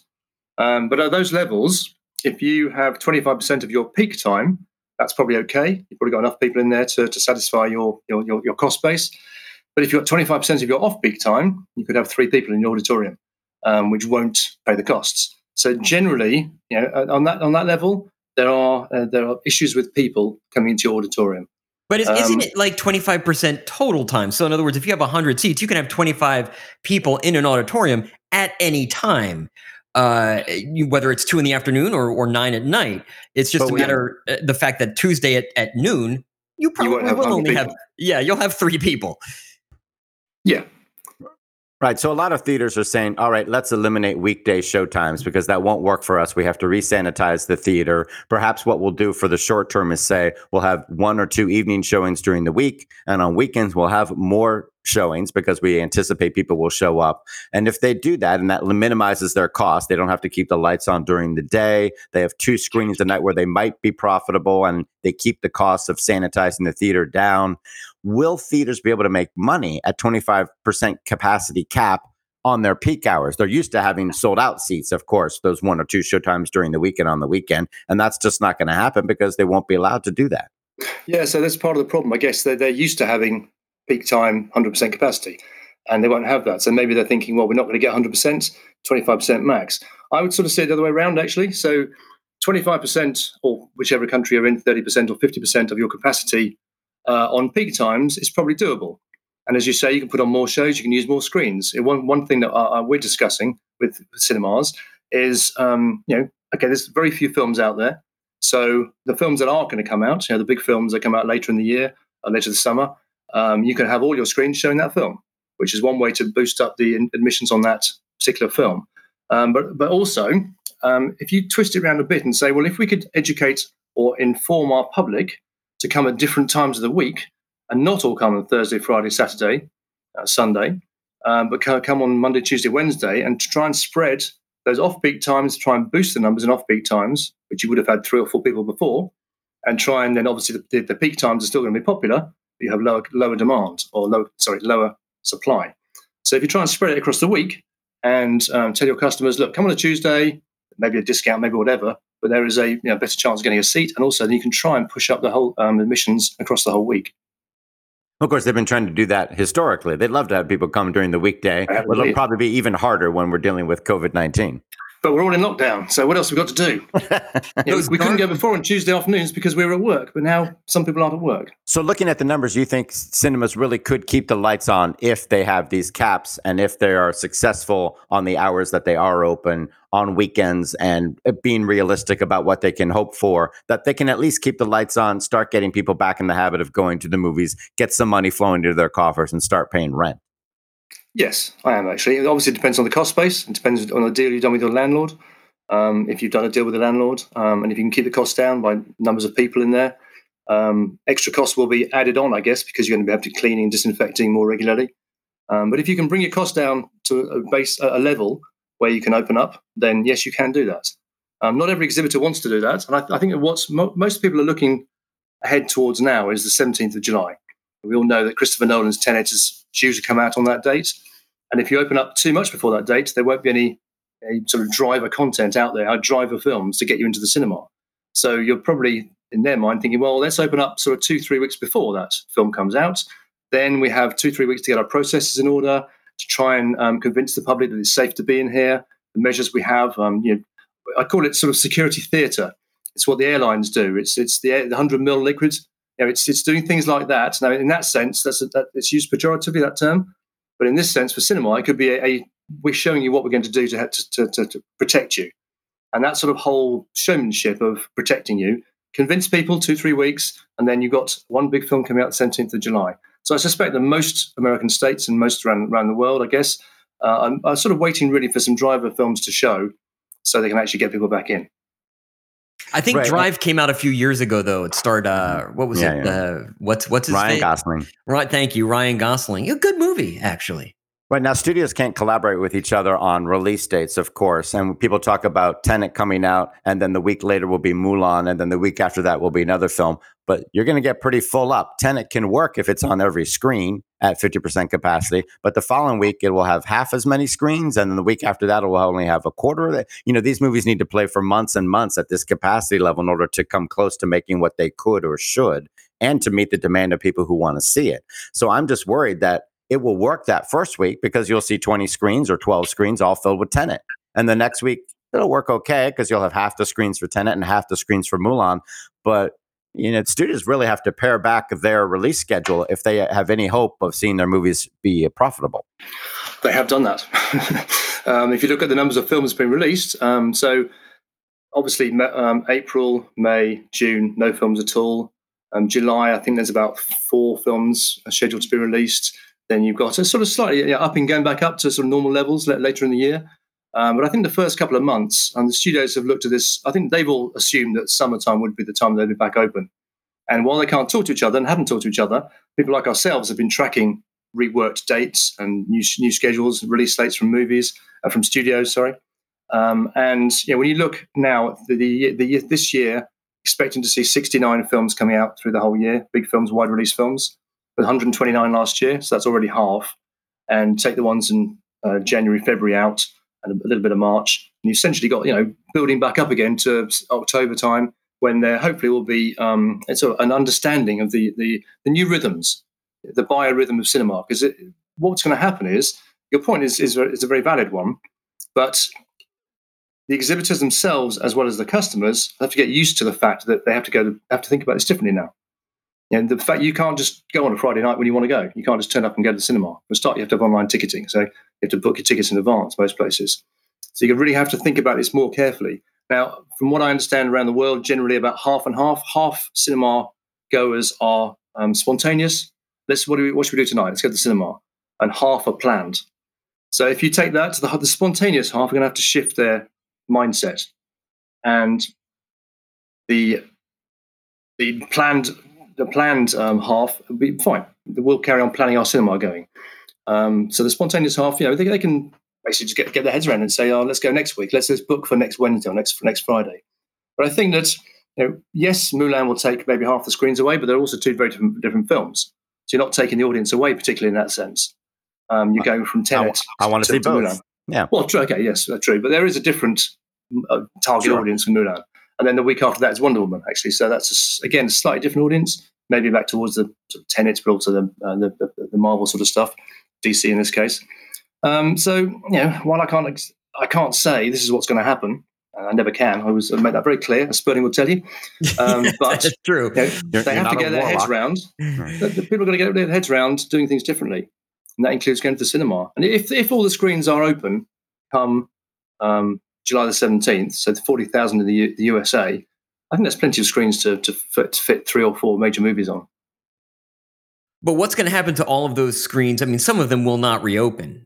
S3: But at those levels, if you have 25% of your peak time, that's probably okay. You've probably got enough people in there to satisfy your cost base. But if you've got 25% of your off-peak time, you could have 3 people in your auditorium, which won't pay the costs. So generally, on that level, there are issues with people coming into your auditorium.
S1: But isn't it like 25% total time? So in other words, if you have 100 seats, you can have 25 people in an auditorium at any time, whether it's 2 p.m. or 9 p.m. It's just a matter the fact that Tuesday at noon, you probably will only have you'll have 3 people.
S3: Yeah.
S2: Right. So a lot of theaters are saying, all right, let's eliminate weekday showtimes because that won't work for us. We have to re-sanitize the theater. Perhaps what we'll do for the short term is say we'll have 1 or 2 evening showings during the week. And on weekends, we'll have more showings because we anticipate people will show up. And if they do that and that minimizes their cost, they don't have to keep the lights on during the day. They have 2 screens a night where they might be profitable and they keep the cost of sanitizing the theater down. Will theaters be able to make money at 25% capacity cap on their peak hours? They're used to having sold out seats, of course, those 1 or 2 showtimes during the week and on the weekend. And that's just not going to happen because they won't be allowed to do that.
S3: Yeah, so that's part of the problem. I guess they're used to having peak time, 100% capacity, and they won't have that. So maybe they're thinking, well, we're not going to get 100%, 25% max. I would sort of say it the other way around, actually. So 25%, or whichever country you're in, 30% or 50% of your capacity on peak times is probably doable. And as you say, you can put on more shows, you can use more screens. One thing that we're discussing with cinemas is, there's very few films out there. So the films that are going to come out, the big films that come out later in the year, later this summer, you can have all your screens showing that film, which is one way to boost up the admissions on that particular film. But also, if you twist it around a bit and say, well, if we could educate or inform our public to come at different times of the week and not all come on Thursday, Friday, Saturday, Sunday, but come on Monday, Tuesday, Wednesday, and to try and spread those off-peak times, try and boost the numbers in off-peak times, which you would have had 3 or 4 people before, and try and then obviously the peak times are still going to be popular, you have lower demand or lower supply. So if you try and spread it across the week and tell your customers, look, come on a Tuesday, maybe a discount, maybe whatever, but there is a better chance of getting a seat, and also then you can try and push up the whole admissions across the whole week.
S2: Of course, they've been trying to do that historically. They'd love to have people come during the weekday. It'll probably be even harder when we're dealing with COVID-19.
S3: But we're all in lockdown, so what else have we got to do? We couldn't go before on Tuesday afternoons because we were at work, but now some people aren't at work.
S2: So looking at the numbers, you think cinemas really could keep the lights on if they have these caps and if they are successful on the hours that they are open on weekends and being realistic about what they can hope for, that they can at least keep the lights on, start getting people back in the habit of going to the movies, get some money flowing into their coffers and start paying rent?
S3: Yes, I am actually. It obviously depends on the cost base. It depends on the deal you've done with your landlord. If you've done a deal with the landlord, and if you can keep the costs down by numbers of people in there, extra costs will be added on, I guess, because you're going to be able to cleaning and disinfecting more regularly. But if you can bring your costs down to a level where you can open up, then yes, you can do that. Not every exhibitor wants to do that, and I think that most people are looking ahead towards now is the 17th of July. We all know that Christopher Nolan's Tenet is due to come out on that date. And if you open up too much before that date, there won't be any sort of driver content out there, driver films to get you into the cinema. So you're probably, in their mind, thinking, well, let's open up sort of 2-3 weeks before that film comes out. Then we have 2-3 weeks to get our processes in order to try and convince the public that it's safe to be in here. The measures we have, I call it sort of security theatre. It's what the airlines do. It's the 100 ml liquid. It's doing things like that. Now, in that sense, it's used pejoratively, that term. But in this sense, for cinema, it could be we're showing you what we're going to do to protect you. And that sort of whole showmanship of protecting you, convince people 2-3 weeks, and then you've got one big film coming out the 17th of July. So I suspect that most American states and most around the world, I guess, are sort of waiting really for some driver films to show so they can actually get people back in.
S1: I think Drive came out a few years ago, though. It starred, what was it?
S2: Yeah.
S1: What's his
S2: Ryan
S1: name?
S2: Gosling.
S1: Right, thank you, Ryan Gosling. A good movie, actually.
S2: Right now, studios can't collaborate with each other on release dates, of course. And people talk about Tenet coming out, and then the week later will be Mulan, and then the week after that will be another film. But you're going to get pretty full up. Tenet can work if it's on every screen at 50% capacity, but the following week it will have half as many screens, and then the week after that it will only have a quarter of it. These movies need to play for months and months at this capacity level in order to come close to making what they could or should, and to meet the demand of people who want to see it. So I'm just worried that it will work that first week because you'll see 20 screens or 12 screens all filled with Tenet. And the next week, it'll work okay because you'll have half the screens for Tenet and half the screens for Mulan. But studios really have to pare back their release schedule if they have any hope of seeing their movies be profitable.
S3: They have done that. If you look at the numbers of films being released, so obviously April, May, June, no films at all. July, I think there's about 4 films scheduled to be released. Then you've got a sort of slightly up and going back up to sort of normal levels later in the year. But I think the first couple of months, and the studios have looked at this, I think they've all assumed that summertime would be the time they'd be back open. And while they can't talk to each other and haven't talked to each other, people like ourselves have been tracking reworked dates and new schedules, release dates from movies, from studios, sorry. And when you look now, this year, expecting to see 69 films coming out through the whole year, big films, wide release films, with 129 last year, so that's already half. And take the ones in January, February out, and a little bit of March, and you essentially got building back up again to October time, when there hopefully will be sort of an understanding of the new rhythms, the biorhythm of cinema. Because what's going to happen is, your point is a very valid one, but the exhibitors themselves, as well as the customers, have to get used to the fact that they have to think about this differently now. And the fact you can't just go on a Friday night when you want to go. You can't just turn up and go to the cinema. For a start, you have to have online ticketing. So you have to book your tickets in advance, most places. So you really have to think about this more carefully. Now, from what I understand around the world, generally about half and half. Half cinema goers are spontaneous. What should we do tonight? Let's go to the cinema. And half are planned. So if you take that to the spontaneous half, we're going to have to shift their mindset. And the planned half will be fine. We'll carry on planning our cinema going. So the spontaneous half, they can basically just get their heads around and say, "Oh, let's go next week. Let's book for next Wednesday or next Friday." But I think that yes, Mulan will take maybe half the screens away, but they're also 2 very different films. So you're not taking the audience away, particularly in that sense. You're going from Tenet.
S2: I want to see both.
S3: Mulan.
S2: Yeah.
S3: Well, okay, yes, true. But there is a different target audience for Mulan. And then the week after that is Wonder Woman, actually. So that's, again, a slightly different audience, maybe back towards the sort of Tenet, but also the Marvel sort of stuff, DC in this case. So, while I can't say this is what's going to happen, I never can. I made that very clear, as Spurling will tell you. But
S1: that's true.
S3: They have to get their heads around. The people are going to get their heads around doing things differently. And that includes going to the cinema. And if all the screens are open come July the 17th, so the 40,000 in the USA, I think there's plenty of screens to fit 3 or 4 major movies on.
S1: But what's going to happen to all of those screens? I mean, some of them will not reopen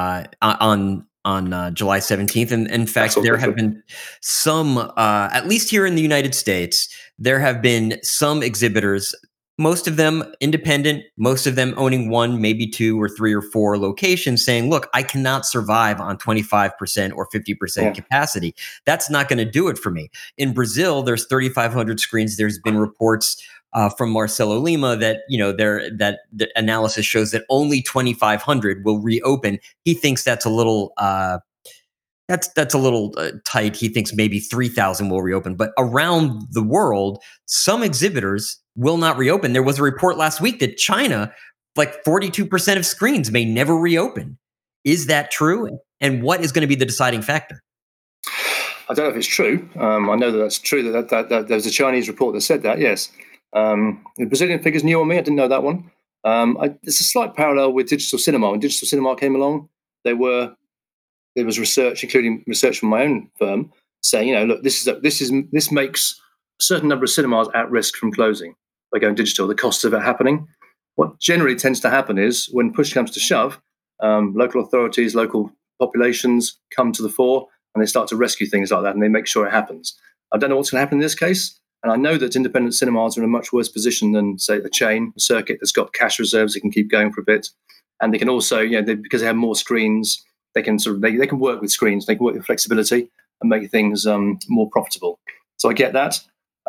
S1: on July 17th. And in fact, there have been some, at least here in the United States, there have been some exhibitors, most of them independent, most of them owning 1, maybe 2 or 3 or 4 locations, saying, look, I cannot survive on 25% or 50% capacity. That's not going to do it for me. In Brazil, there's 3,500 screens. There's been reports from Marcelo Lima that that the analysis shows that only 2,500 will reopen. He thinks that's a little that's a little tight. He thinks maybe 3,000 will reopen. But around the world, some exhibitors will not reopen. There was a report last week that China, like 42% of screens may never reopen. Is that true? And what is going to be the deciding factor?
S3: I don't know if it's true. I know that's true. That there's a Chinese report that said that. Yes, the Brazilian figure's new on me. I didn't know that one. There's a slight parallel with digital cinema. When digital cinema came along, there was research, including research from my own firm, saying, look, this makes a certain number of cinemas at risk from closing by going digital. The costs of it happening. What generally tends to happen is when push comes to shove, local authorities, local populations come to the fore, and they start to rescue things like that, and they make sure it happens. I don't know what's going to happen in this case, and I know that independent cinemas are in a much worse position than, say, the chain, the circuit that's got cash reserves that can keep going for a bit, and they can also, because they have more screens, they can they can work with screens, they can work with flexibility and make things more profitable. So I get that.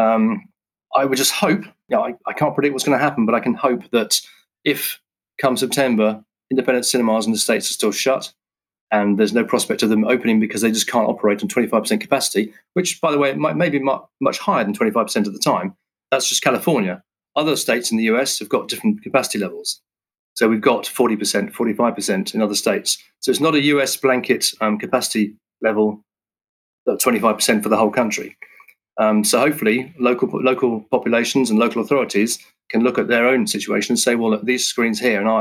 S3: I would just hope. I can't predict what's going to happen, but I can hope that if come September, independent cinemas in the States are still shut, and there's no prospect of them opening because they just can't operate on 25% capacity, which, by the way, may be much higher than 25% at the time. That's just California. Other states in the US have got different capacity levels. So we've got 40%, 45% in other states. So it's not a US blanket capacity level, 25% for the whole country. So hopefully local populations and local authorities can look at their own situation and say, well, look, these screens here in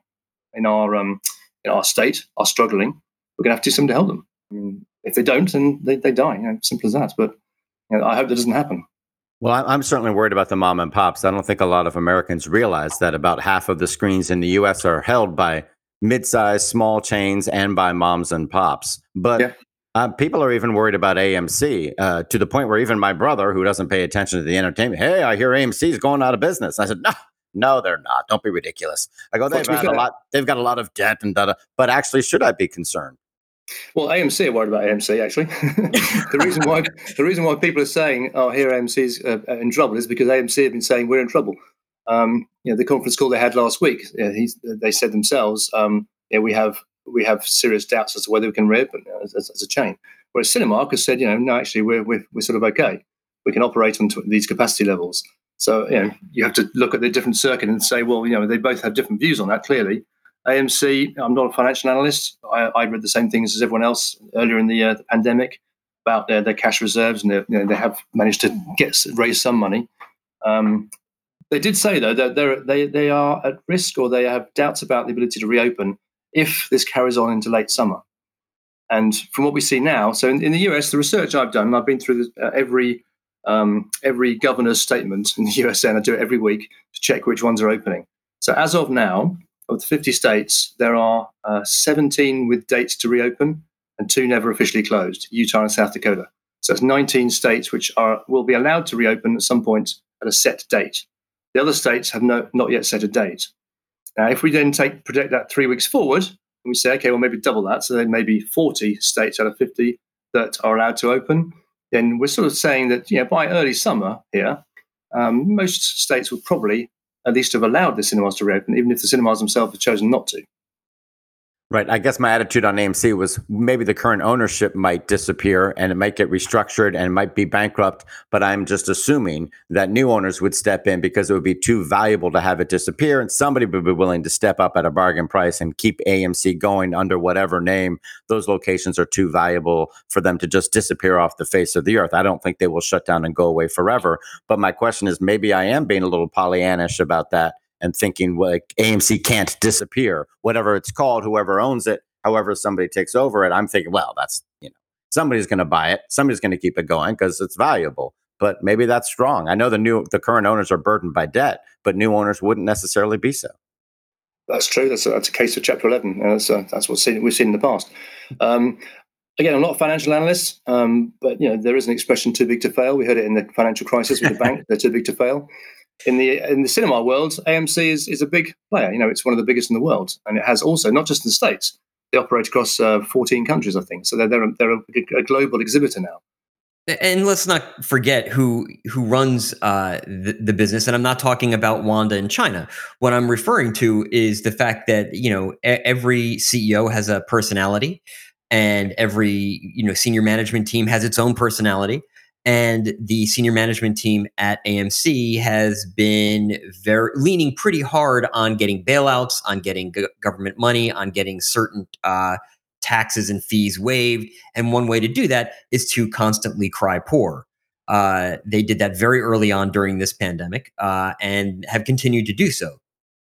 S3: our state are struggling. We're going to have to do something to help them. I mean, if they don't, then they die. Simple as that. But I hope that doesn't happen.
S2: Well, I'm certainly worried about the mom and pops. I don't think a lot of Americans realize that about half of the screens in the U.S. are held by mid-sized, small chains and by moms and pops. But people are even worried about AMC to the point where even my brother, who doesn't pay attention to the entertainment, hey, I hear AMC is going out of business. I said, no, they're not. Don't be ridiculous. I go, they've got a lot of debt and da. But actually, should I be concerned?
S3: Well, AMC are worried about AMC, actually. the reason why people are saying, here AMC's in trouble is because AMC have been saying we're in trouble. The conference call they had last week, they said themselves, we have serious doubts as to whether we can reopen as a chain. Whereas Cinemark has said, no, actually, we're sort of okay. We can operate on these capacity levels. So, you have to look at the different circuit and say, well, they both have different views on that, clearly. AMC, I'm not a financial analyst. I read the same things as everyone else earlier in the pandemic about their cash reserves, and they have managed to raise some money. They did say, though, that they are at risk, or they have doubts about the ability to reopen if this carries on into late summer. And from what we see now, so in the US, the research I've done, I've been through every governor's statement in the USA, and I do it every week to check which ones are opening. So as of now, of the 50 states, there are 17 with dates to reopen and 2 never officially closed, Utah and South Dakota. So it's 19 states which will be allowed to reopen at some point at a set date. The other states have not yet set a date. Now, if we then project that 3 weeks forward, and we say, okay, well, maybe double that, so then maybe 40 states out of 50 that are allowed to open, then we're sort of saying that by early summer here, most states will probably at least have allowed the cinemas to reopen, even if the cinemas themselves have chosen not to.
S2: Right. I guess my attitude on AMC was maybe the current ownership might disappear and it might get restructured and it might be bankrupt. But I'm just assuming that new owners would step in because it would be too valuable to have it disappear. And somebody would be willing to step up at a bargain price and keep AMC going under whatever name. Those locations are too valuable for them to just disappear off the face of the earth. I don't think they will shut down and go away forever. But my question is, maybe I am being a little Pollyannish about that, and thinking like AMC can't disappear, whatever it's called, whoever owns it, however somebody takes over it. I'm thinking, well, that's, somebody's going to buy it. Somebody's going to keep it going because it's valuable. But maybe that's wrong. I know the current owners are burdened by debt, but new owners wouldn't necessarily be so.
S3: That's true. That's a case of Chapter 11. That's what we've seen in the past. Again, I'm not a financial analyst, but there is an expression, too big to fail. We heard it in the financial crisis with the bank. They're too big to fail. In the cinema world, AMC is a big player. It's one of the biggest in the world, and it has also, not just in the States, they operate across 14 countries, I think. So they're a global exhibitor now.
S1: And let's not forget who runs the business. And I'm not talking about Wanda in China. What I'm referring to is the fact that every CEO has a personality, and every senior management team has its own personality. And the senior management team at AMC has been leaning pretty hard on getting bailouts, on getting government money, on getting certain taxes and fees waived. And one way to do that is to constantly cry poor. They did that very early on during this pandemic and have continued to do so.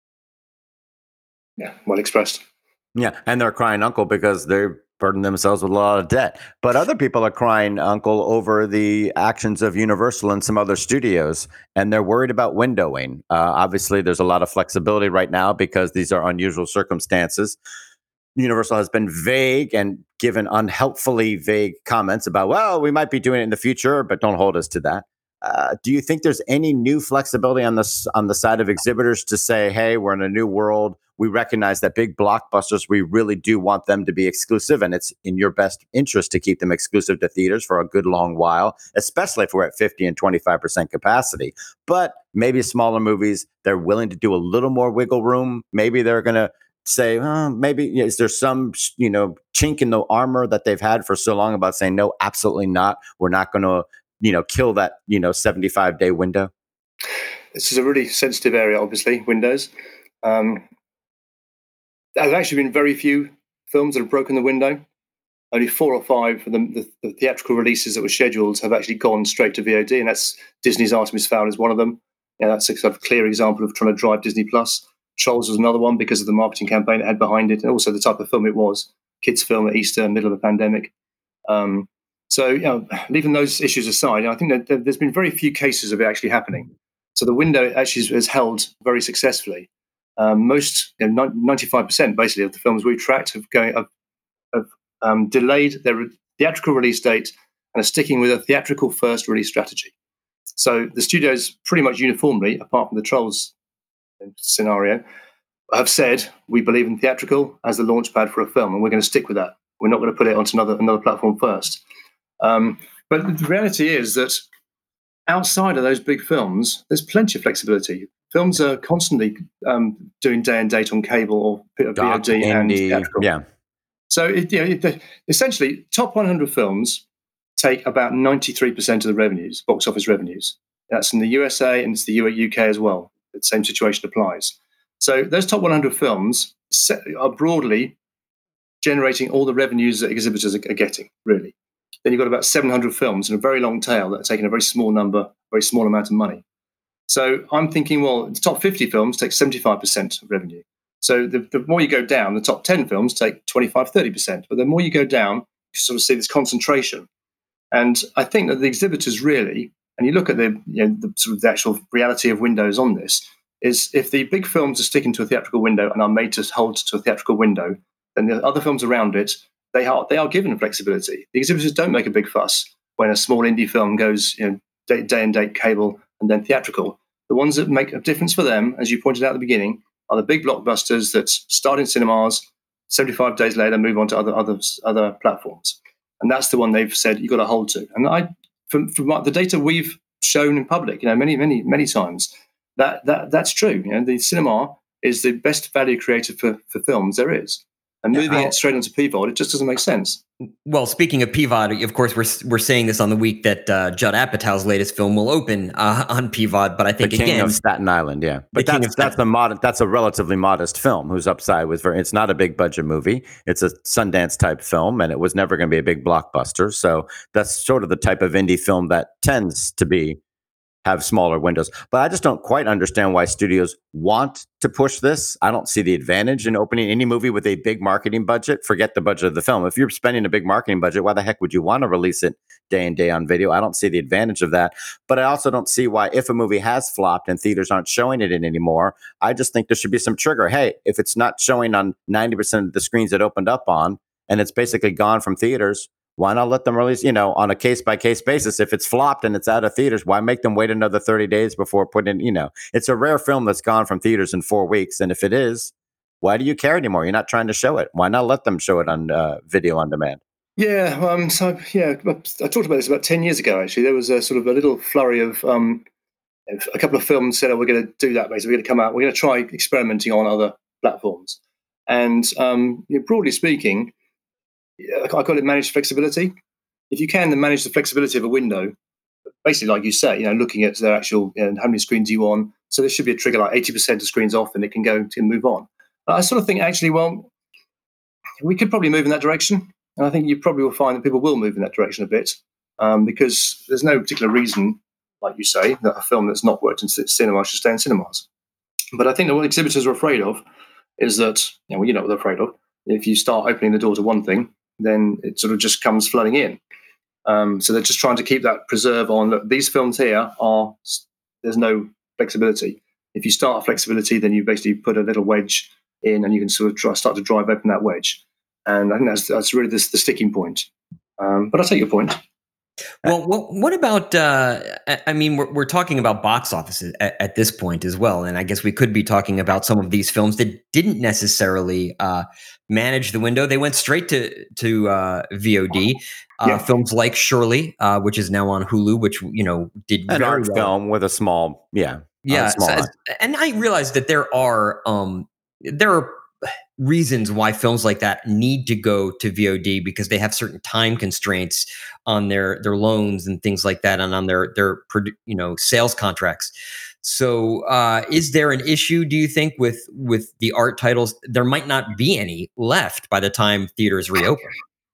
S3: Yeah, well expressed.
S2: Yeah, and they're crying uncle because they're burden themselves with a lot of debt. But other people are crying uncle over the actions of Universal and some other studios, and they're worried about windowing. Obviously, there's a lot of flexibility right now because these are unusual circumstances. Universal has been vague and given unhelpfully vague comments about, well, we might be doing it in the future, but don't hold us to that. Do you think there's any new flexibility on the side of exhibitors to say, hey, we're in a new world. We recognize that big blockbusters, we really do want them to be exclusive, and it's in your best interest to keep them exclusive to theaters for a good long while, especially if we're at 50 and 25% capacity. But maybe smaller movies, they're willing to do a little more wiggle room. Maybe they're going to say, maybe is there some chink in the armor that they've had for so long about saying, no, absolutely not. We're not going to kill that 75-day window.
S3: This is a really sensitive area, obviously, windows. There's actually been very few films that have broken the window. Only 4 or 5 of the theatrical releases that were scheduled have actually gone straight to VOD, and that's Disney's Artemis Fowl is one of them. That's a sort of clear example of trying to drive Disney Plus. Trolls was another one because of the marketing campaign it had behind it, and also the type of film it was. Kids' film at Easter, middle of a pandemic. So, leaving those issues aside, I think that there's been very few cases of it actually happening. So the window actually has held very successfully. Most, 95% basically of the films we've tracked have delayed their theatrical release date and are sticking with a theatrical first release strategy. So the studios pretty much uniformly, apart from the Trolls scenario, have said we believe in theatrical as the launch pad for a film, and we're going to stick with that. We're not going to put it onto another platform first. But the reality is that outside of those big films, there's plenty of flexibility. Films are constantly doing day and date on cable or VOD and theatrical.
S2: Yeah.
S3: So essentially, top 100 films take about 93% of the revenues, box office revenues. That's in the USA and it's the UK as well. The same situation applies. So those top 100 films are broadly generating all the revenues that exhibitors are getting, really. Then you've got about 700 films in a very long tail that are taking a very small amount of money. So I'm thinking, well, the top 50 films take 75% of revenue. So the more you go down, the top 10 films take 25, 30%. But the more you go down, you sort of see this concentration. And I think that the exhibitors really, and you look at the sort of the actual reality of windows on this, is if the big films are sticking to a theatrical window and are made to hold to a theatrical window, then the other films around it, they are given flexibility. The exhibitors don't make a big fuss when a small indie film goes day and date cable and then theatrical. The ones that make a difference for them, as you pointed out at the beginning, are the big blockbusters that start in cinemas, 75 days later move on to other platforms. And that's the one they've said you've got to hold to. And from the data we've shown in public, many times, that's true. The cinema is the best value creator for films there is. And moving it straight onto PVOD, it just doesn't make sense.
S1: Well, speaking of PVOD, of course, we're saying this on the week that Judd Apatow's latest film will open on PVOD. But I think
S2: the King of Staten Island, yeah. But that's a relatively modest film. Whose Upside was it's not a big budget movie. It's a Sundance type film, and it was never going to be a big blockbuster. So that's sort of the type of indie film that tends to have smaller windows. But I just don't quite understand why studios want to push this. I don't see the advantage in opening any movie with a big marketing budget. Forget the budget of the film. If you're spending a big marketing budget, why the heck would you want to release it day and day on video? I don't see the advantage of that. But I also don't see why, if a movie has flopped and theaters aren't showing it in anymore, I just think there should be some trigger. Hey, if it's not showing on 90% of the screens it opened up on, and it's basically gone from theaters, why not let them release, on a case-by-case basis? If it's flopped and it's out of theaters, why make them wait another 30 days before putting in, it's a rare film that's gone from theaters in 4 weeks. And if it is, why do you care anymore? You're not trying to show it. Why not let them show it on video on demand?
S3: Yeah. I talked about this about 10 years ago, actually. There was a sort of a little flurry of a couple of films said, we're going to do that, basically. We're going to come out, we're going to try experimenting on other platforms. And broadly speaking, I call it managed flexibility. If you can, then manage the flexibility of a window, basically, like you say, looking at their actual, how many screens you on. So there should be a trigger like 80% of screens off, and it can go to move on. I sort of think, actually, well, we could probably move in that direction. And I think you probably will find that people will move in that direction a bit, because there's no particular reason, like you say, that a film that's not worked in cinema should stay in cinemas. But I think that what exhibitors are afraid of is that, what they're afraid of. If you start opening the door to one thing, then it sort of just comes flooding in. So they're just trying to keep that preserve on. Look, these films here there's no flexibility. If you start flexibility, then you basically put a little wedge in, and you can sort of start to drive open that wedge. And I think that's really the sticking point. But I'll take your point.
S1: Well, what about? We're talking about box offices at this point as well, and I guess we could be talking about some of these films that didn't necessarily manage the window. They went straight to VOD. Films like Shirley, which is now on Hulu, which did
S2: an
S1: very
S2: art
S1: well.
S2: film with a small,
S1: And I realize that there are reasons why films like that need to go to VOD, because they have certain time constraints on their loans and things like that, and on their sales contracts. So is there an issue, do you think, with the art titles? There might not be any left by the time theaters reopen.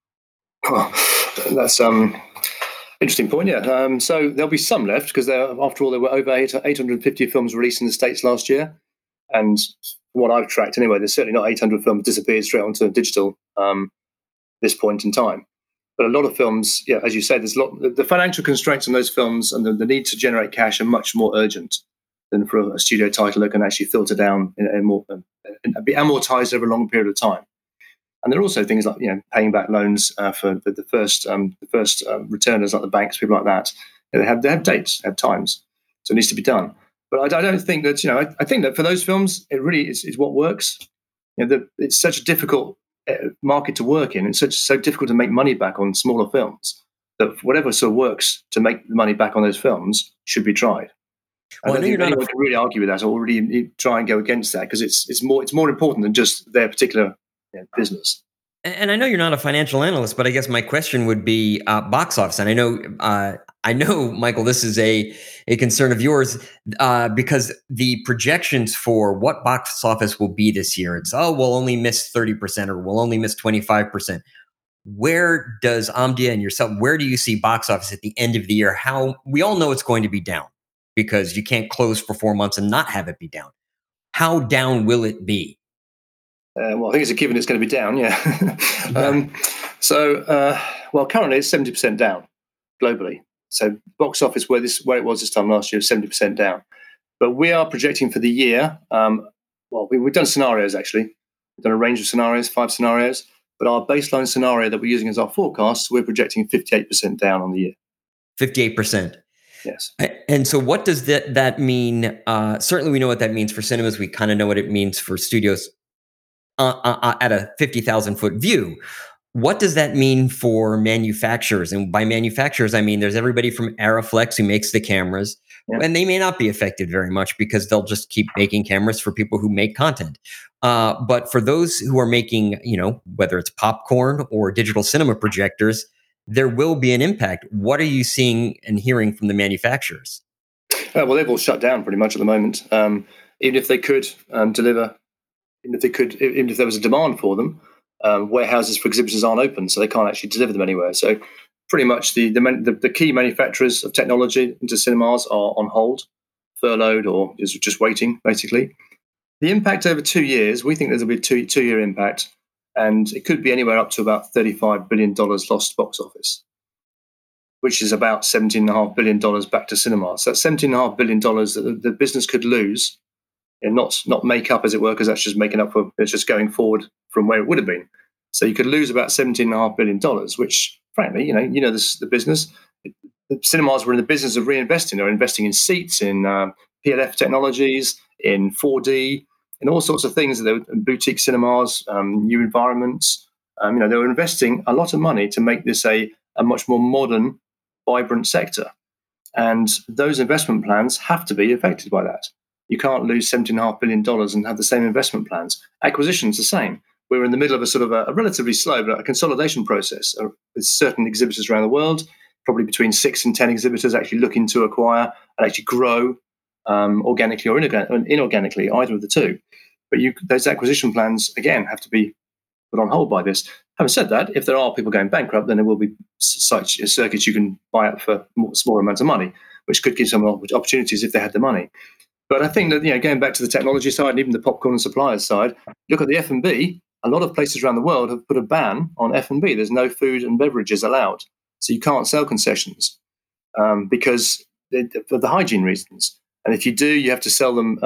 S3: That's interesting point, yeah. So there'll be some left, because after all, there were over 850 films released in the States last year. And what I've tracked anyway, there's certainly not 800 films disappeared straight onto digital this point in time. But a lot of films, as you said, the financial constraints on those films and the need to generate cash are much more urgent than for a studio title that can actually filter down and be amortized over a long period of time. And there are also things like paying back loans for the first returners, like the banks, people like that. They have dates, they have times, so it needs to be done. But I don't think that I think that for those films, it really is what works. It's such a difficult market to work in. It's so difficult to make money back on smaller films that whatever sort of works to make the money back on those films should be tried. Well, I don't think anyone can really argue with that or really try and go against that, because it's more important than just their particular business.
S1: And I know you're not a financial analyst, but I guess my question would be box office. And I know, Michael, this is a concern of yours, because the projections for what box office will be this year, it's, we'll only miss 30% or we'll only miss 25%. Where does Omdia and yourself, where do you see box office at the end of the year? How we all know it's going to be down, because you can't close for 4 months and not have it be down. How down will it be?
S3: Well, I think it's a given it's going to be down, yeah. Currently it's 70% down globally. So box office, where it was this time last year, is 70% down. But we are projecting for the year, we've done scenarios, actually. We've done a range of scenarios, 5 scenarios. But our baseline scenario that we're using as our forecast, we're projecting 58% down on the year.
S1: 58%.
S3: Yes.
S1: And so what does that mean? Certainly we know what that means for cinemas. We kind of know what it means for studios at a 50,000 foot view. What does that mean for manufacturers? And by manufacturers, I mean there's everybody from Arriflex who makes the cameras, and they may not be affected very much because they'll just keep making cameras for people who make content. But for those who are making, whether it's popcorn or digital cinema projectors, there will be an impact. What are you seeing and hearing from the manufacturers?
S3: Well, they've all shut down pretty much at the moment. Even if they could deliver, even if there was a demand for them, warehouses for exhibitors aren't open, so they can't actually deliver them anywhere. So pretty much the key manufacturers of technology into cinemas are on hold, furloughed, or just waiting, basically. The impact over 2 years, we think there's a two-year impact, and it could be anywhere up to about $35 billion lost box office, which is about $17.5 billion back to cinemas. So that's $17.5 billion that the business could lose and not make up, as it were, because that's just making up for, it's just going forward from where it would have been. So you could lose about $17.5 billion, which, frankly, the business. The cinemas were in the business of reinvesting. They're investing in seats, in PLF technologies, in 4D, in all sorts of things. They were boutique cinemas, new environments. They were investing a lot of money to make this a much more modern, vibrant sector. And those investment plans have to be affected by that. You can't lose $17.5 billion and have the same investment plans. Acquisitions, the same. We're in the middle of a sort of a relatively slow, but a consolidation process with certain exhibitors around the world, probably between 6 and 10 exhibitors actually looking to acquire and actually grow organically or inorganically, either of the two. But those acquisition plans, again, have to be put on hold by this. Having said that, if there are people going bankrupt, then there will be such circuits you can buy up for smaller amounts of money, which could give some opportunities if they had the money. But I think that, going back to the technology side and even the popcorn and suppliers side, look at the F&B. A lot of places around the world have put a ban on F&B. There's no food and beverages allowed. So you can't sell concessions because for the hygiene reasons. And if you do, you have to sell them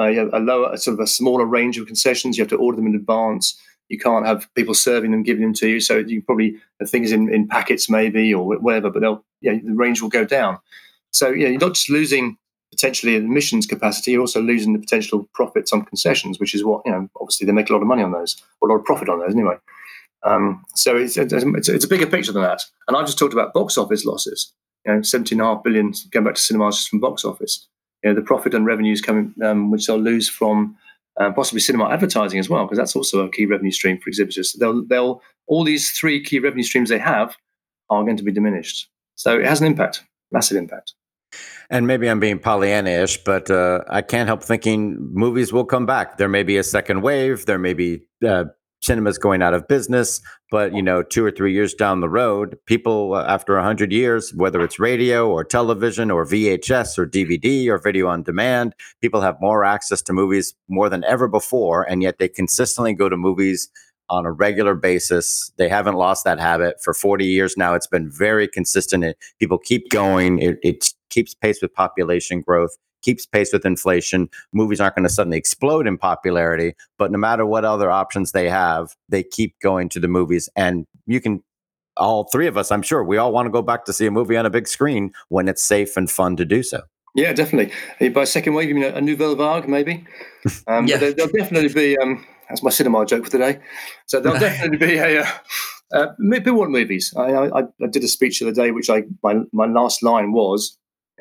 S3: a smaller range of concessions. You have to order them in advance. You can't have people serving them, giving them to you. So you probably have things in packets maybe or whatever, but the range will go down. So you're not just losing potentially admissions capacity, you're also losing the potential profits on concessions, which is what, obviously they make a lot of money on those, or a lot of profit on those anyway. So it's a bigger picture than that. And I just talked about box office losses, $17.5 billion going back to cinemas just from box office. The profit and revenues coming, which they'll lose from possibly cinema advertising as well, because that's also a key revenue stream for exhibitors. They'll all these three key revenue streams they have are going to be diminished. So it has an impact, massive impact.
S2: And maybe I'm being Pollyanna-ish, but I can't help thinking movies will come back. There may be a second wave. There may be cinemas going out of business. But, 2 or 3 years down the road, people after 100 years, whether it's radio or television or VHS or DVD or video on demand, people have more access to movies more than ever before. And yet they consistently go to movies on a regular basis. They haven't lost that habit for 40 years now. It's been very consistent. People keep going. It keeps pace with population growth, keeps pace with inflation. Movies aren't going to suddenly explode in popularity, but no matter what other options they have, they keep going to the movies. And all three of us, I'm sure, we all want to go back to see a movie on a big screen when it's safe and fun to do so.
S3: Yeah, definitely. By second wave, you mean a nouvelle vague, maybe? Yeah. There'll definitely be... that's my cinema joke for today. So there'll definitely be people want movies. I did a speech the other day, which my last line was,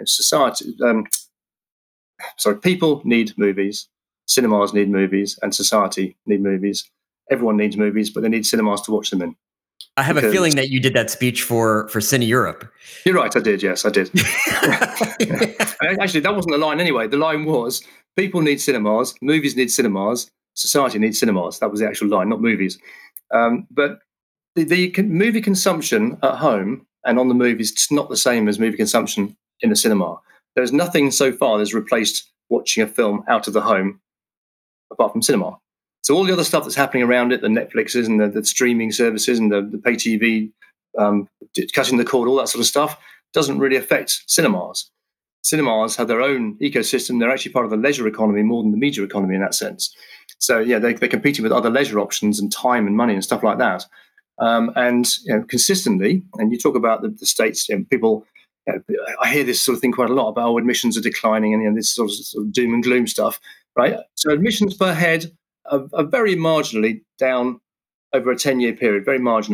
S3: people need movies, cinemas need movies, and society need movies. Everyone needs movies, but they need cinemas to watch them in.
S1: I have a feeling that you did that speech for Cine Europe.
S3: You're right, I did. Yes, I did. Actually, that wasn't the line anyway. The line was, people need cinemas, movies need cinemas, society needs cinemas. That was the actual line, not movies. But the movie consumption at home and on the movies is not the same as movie consumption in the cinema. There's nothing so far that's replaced watching a film out of the home apart from cinema. So all the other stuff that's happening around it, the Netflixes and the streaming services and the pay TV, cutting the cord, all that sort of stuff, doesn't really affect cinemas. Cinemas have their own ecosystem. They're actually part of the leisure economy more than the media economy in that sense. So, they're competing with other leisure options and time and money and stuff like that. And consistently, and you talk about the States, people... I hear this sort of thing quite a lot about admissions are declining and this sort of doom and gloom stuff, right? So admissions per head are very marginally down over a 10-year period, very marginally.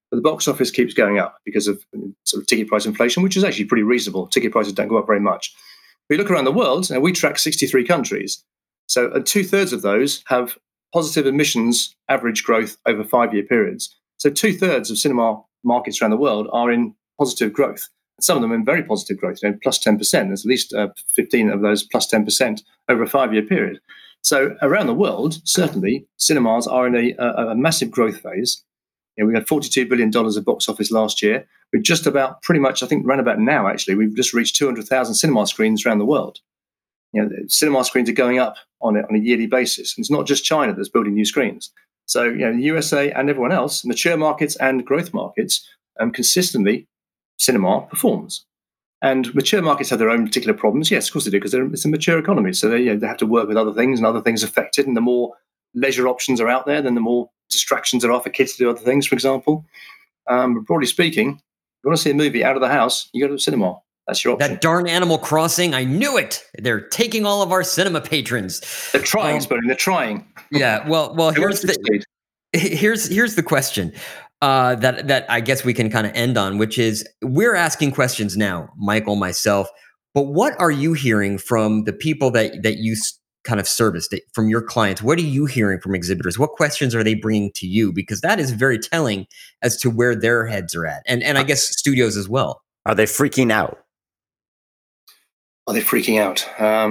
S3: but the box office keeps going up because of sort of ticket price inflation, which is actually pretty reasonable. Ticket prices don't go up very much. But you look around the world, and we track 63 countries. So 2/3 of those have positive admissions average growth over 5-year periods. So 2/3 of cinema markets around the world are in positive growth. Some of them in very positive growth, plus 10%. There's at least 15 of those plus 10% over a 5-year period. So around the world, certainly, cinemas are in a massive growth phase. We had $42 billion of box office last year. We're just about pretty much, I think, around about now, actually, we've just reached 200,000 cinema screens around the world. Cinema screens are going up on a yearly basis. And it's not just China that's building new screens. So, the USA and everyone else, mature markets and growth markets, consistently, cinema performs. And mature markets have their own particular problems. Yes, of course they do, because it's a mature economy. So they have to work with other things, and other things affect it. And the more leisure options are out there, then the more distractions there are for kids to do other things, for example. But broadly speaking, if you want to see a movie out of the house, you go to the cinema. That's your option.
S1: That darn Animal Crossing, I knew it. They're taking all of our cinema patrons.
S3: They're trying, Spurling. They're trying.
S1: Yeah, well, here's the question that I guess we can kind of end on, which is, we're asking questions now, Michael, myself, but what are you hearing from the people that you kind of service, from your clients? What are you hearing from exhibitors? What questions are they bringing to you? Because that is very telling as to where their heads are at, and I guess studios as well.
S2: Are they freaking out?
S3: Are they freaking out?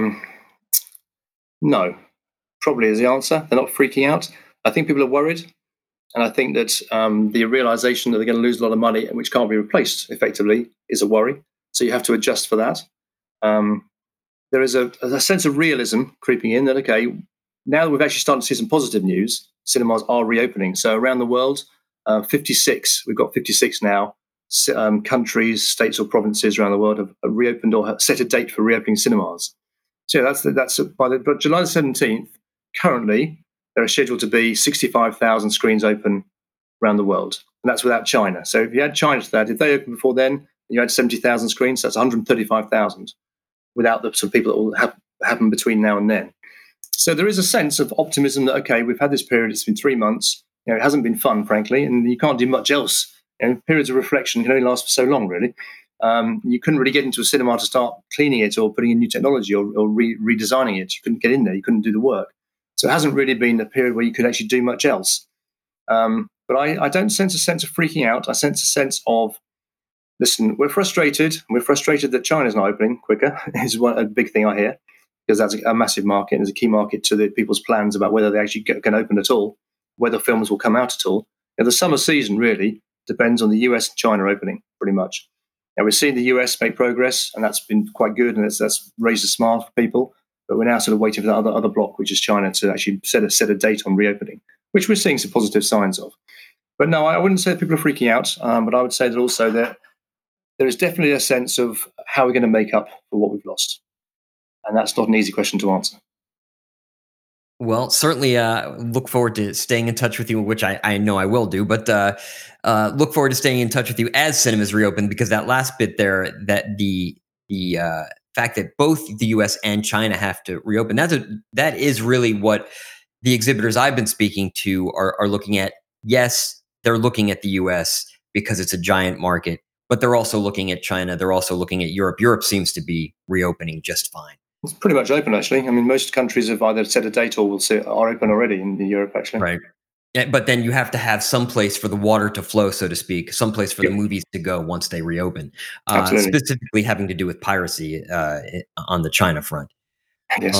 S3: No, probably is the answer. They're not freaking out. I think people are worried. And I think that the realization that they're going to lose a lot of money, which can't be replaced effectively, is a worry. So you have to adjust for that. There is a sense of realism creeping in that, okay, now that we've actually started to see some positive news, cinemas are reopening. So around the world, 56, we've got 56 now, countries, states or provinces around the world have reopened or have set a date for reopening cinemas. So that's by July the 17th, currently, there are scheduled to be 65,000 screens open around the world. And that's without China. So if you add China to that, if they opened before then, you had 70,000 screens, that's 135,000 without the sort of people that will happen between now and then. So there is a sense of optimism that, okay, we've had this period, it's been 3 months, it hasn't been fun, frankly, and you can't do much else. Periods of reflection can only last for so long, really. You couldn't really get into a cinema to start cleaning it or putting in new technology or redesigning it. You couldn't get in there, you couldn't do the work. So it hasn't really been a period where you could actually do much else. But I don't sense a sense of freaking out. I sense a sense of, listen, we're frustrated. We're frustrated that China's not opening quicker, is a big thing I hear, because that's a massive market and is a key market to the people's plans about whether they actually can open at all, whether films will come out at all. The summer season really depends on the US and China opening, pretty much. Now, we're seeing the US make progress, and that's been quite good, and that's raised a smile for people. But we're now sort of waiting for the other block, which is China, to actually set a date on reopening, which we're seeing some positive signs of. But no, I wouldn't say that people are freaking out, but I would say that also there is definitely a sense of how we're going to make up for what we've lost. And that's not an easy question to answer.
S1: Well, certainly look forward to staying in touch with you, which I know I will do, but look forward to staying in touch with you as cinemas reopen, because that last bit there, that the fact that both the US and China have to reopen, that is really what the exhibitors I've been speaking to are looking at. Yes, they're looking at the US because it's a giant market, but they're also looking at China. They're also looking at Europe. Europe seems to be reopening just fine.
S3: It's pretty much open, actually. I mean, most countries have either set a date or are open already in Europe, actually.
S1: Right. Yeah, but then you have to have some place for the water to flow, so to speak, some place for the movies to go once they reopen, specifically having to do with piracy on the China front.
S3: Yes.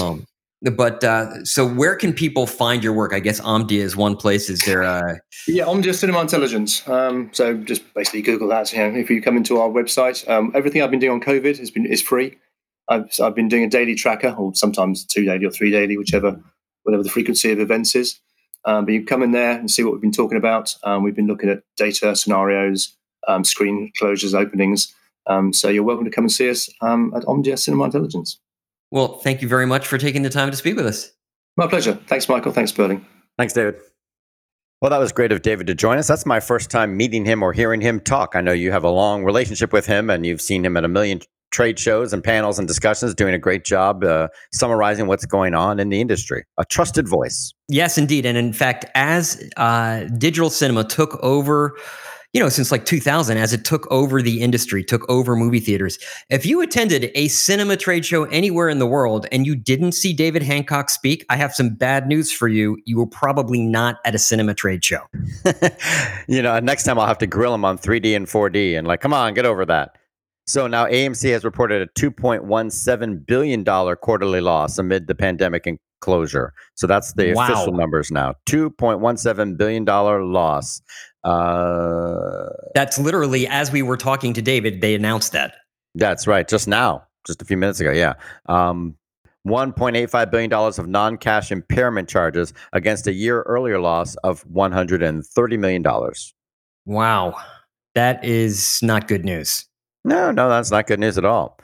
S1: So where can people find your work? I guess Omdia is one place. Is there
S3: Omdia Cinema Intelligence. So just basically Google that. If you come into our website, everything I've been doing on COVID is free. I've been doing a daily tracker, or sometimes 2 daily or 3 daily, whatever the frequency of events is. But you come in there and see what we've been talking about. We've been looking at data, scenarios, screen closures, openings. So you're welcome to come and see us at Omdia Cinema Intelligence.
S1: Well, thank you very much for taking the time to speak with us.
S3: My pleasure. Thanks, Michael. Thanks, Spurling.
S2: Thanks, David. Well, that was great of David to join us. That's my first time meeting him or hearing him talk. I know you have a long relationship with him, and you've seen him at a million trade shows and panels and discussions, doing a great job summarizing what's going on in the industry. A trusted voice.
S1: Yes, indeed. And in fact, as digital cinema took over, since like 2000, as it took over the industry, took over movie theaters. If you attended a cinema trade show anywhere in the world and you didn't see David Hancock speak, I have some bad news for you. You were probably not at a cinema trade show.
S2: Next time I'll have to grill him on 3D and 4D and come on, get over that. So now AMC has reported a $2.17 billion quarterly loss amid the pandemic and closure. So that's the official numbers now. $2.17 billion loss.
S1: That's literally, as we were talking to David, they announced that.
S2: That's right. Just now, just a few minutes ago. Yeah. $1.85 billion of non-cash impairment charges against a year earlier loss of $130 million.
S1: Wow. That is not good news.
S2: No, that's not good news at all.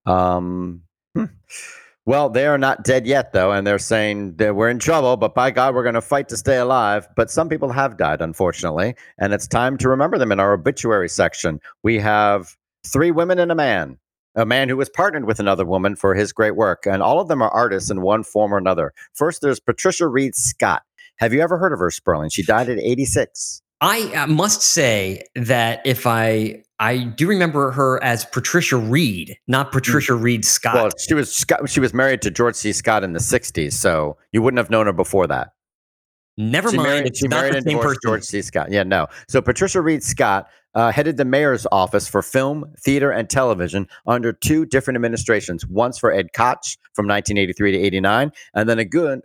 S2: Well, they are not dead yet, though, and they're saying that we're in trouble, but by God, we're going to fight to stay alive. But some people have died, unfortunately, and it's time to remember them in our obituary section. We have 3 women and a man who was partnered with another woman for his great work, and all of them are artists in one form or another. First, there's Patricia Reed Scott. Have you ever heard of her, Sperling? She died at 86.
S1: I must say that if I do remember her as Patricia Reed, not Patricia Reed Scott.
S2: Well, she was married to George C. Scott in the 60s, so you wouldn't have known her before that.
S1: Never mind. It's not the same person.
S2: George C. Scott. Yeah, no. So Patricia Reed Scott headed the mayor's office for film, theater, and television under 2 different administrations. Once for Ed Koch from 1983 to 89, and then again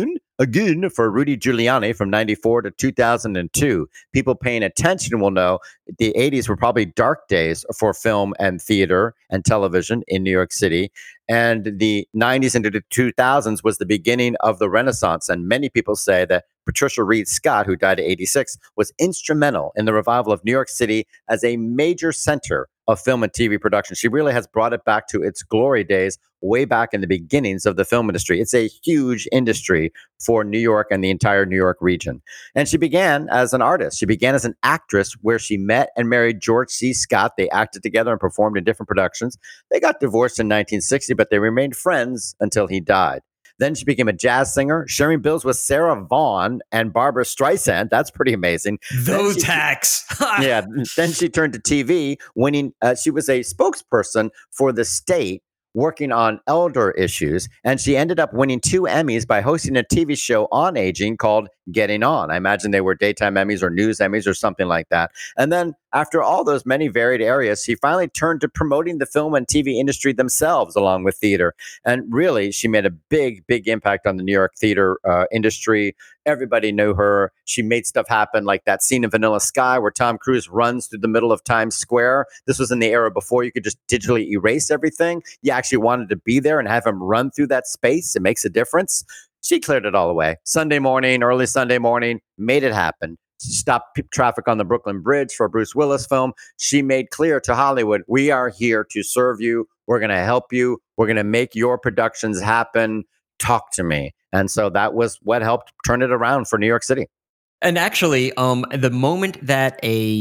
S2: for Rudy Giuliani from 94 to 2002. People paying attention will know the 80s were probably dark days for film and theater and television in New York City. And the 90s into the 2000s was the beginning of the Renaissance. And many people say that Patricia Reed Scott, who died at 86, was instrumental in the revival of New York City as a major center of film and TV production. She really has brought it back to its glory days way back in the beginnings of the film industry. It's a huge industry for New York and the entire New York region. And she began as an artist. She began as an actress where she met and married George C. Scott. They acted together and performed in different productions. They got divorced in 1960, but they remained friends until he died. Then she became a jazz singer, sharing bills with Sarah Vaughan and Barbara Streisand. That's pretty amazing.
S1: Those hacks.
S2: Yeah. Then she turned to TV, winning. She was a spokesperson for the state, working on elder issues, and she ended up winning 2 Emmys by hosting a TV show on aging called Getting On. I imagine they were daytime Emmys or news Emmys or something like that. And then after all those many varied areas, she finally turned to promoting the film and TV industry themselves along with theater. And really, she made a big impact on the New York theater industry. Everybody knew her. She made stuff happen, like that scene in Vanilla Sky where Tom Cruise runs through the middle of Times Square. This was in the era before you could just digitally erase everything. You actually wanted to be there and have him run through that space. It makes a difference. She cleared it all away. Early Sunday morning, made it happen. She stopped traffic on the Brooklyn Bridge for a Bruce Willis film. She made clear to Hollywood, we are here to serve you. We're going to help you. We're going to make your productions happen. Talk to me. And so that was what helped turn it around for New York City.
S1: And actually, the moment that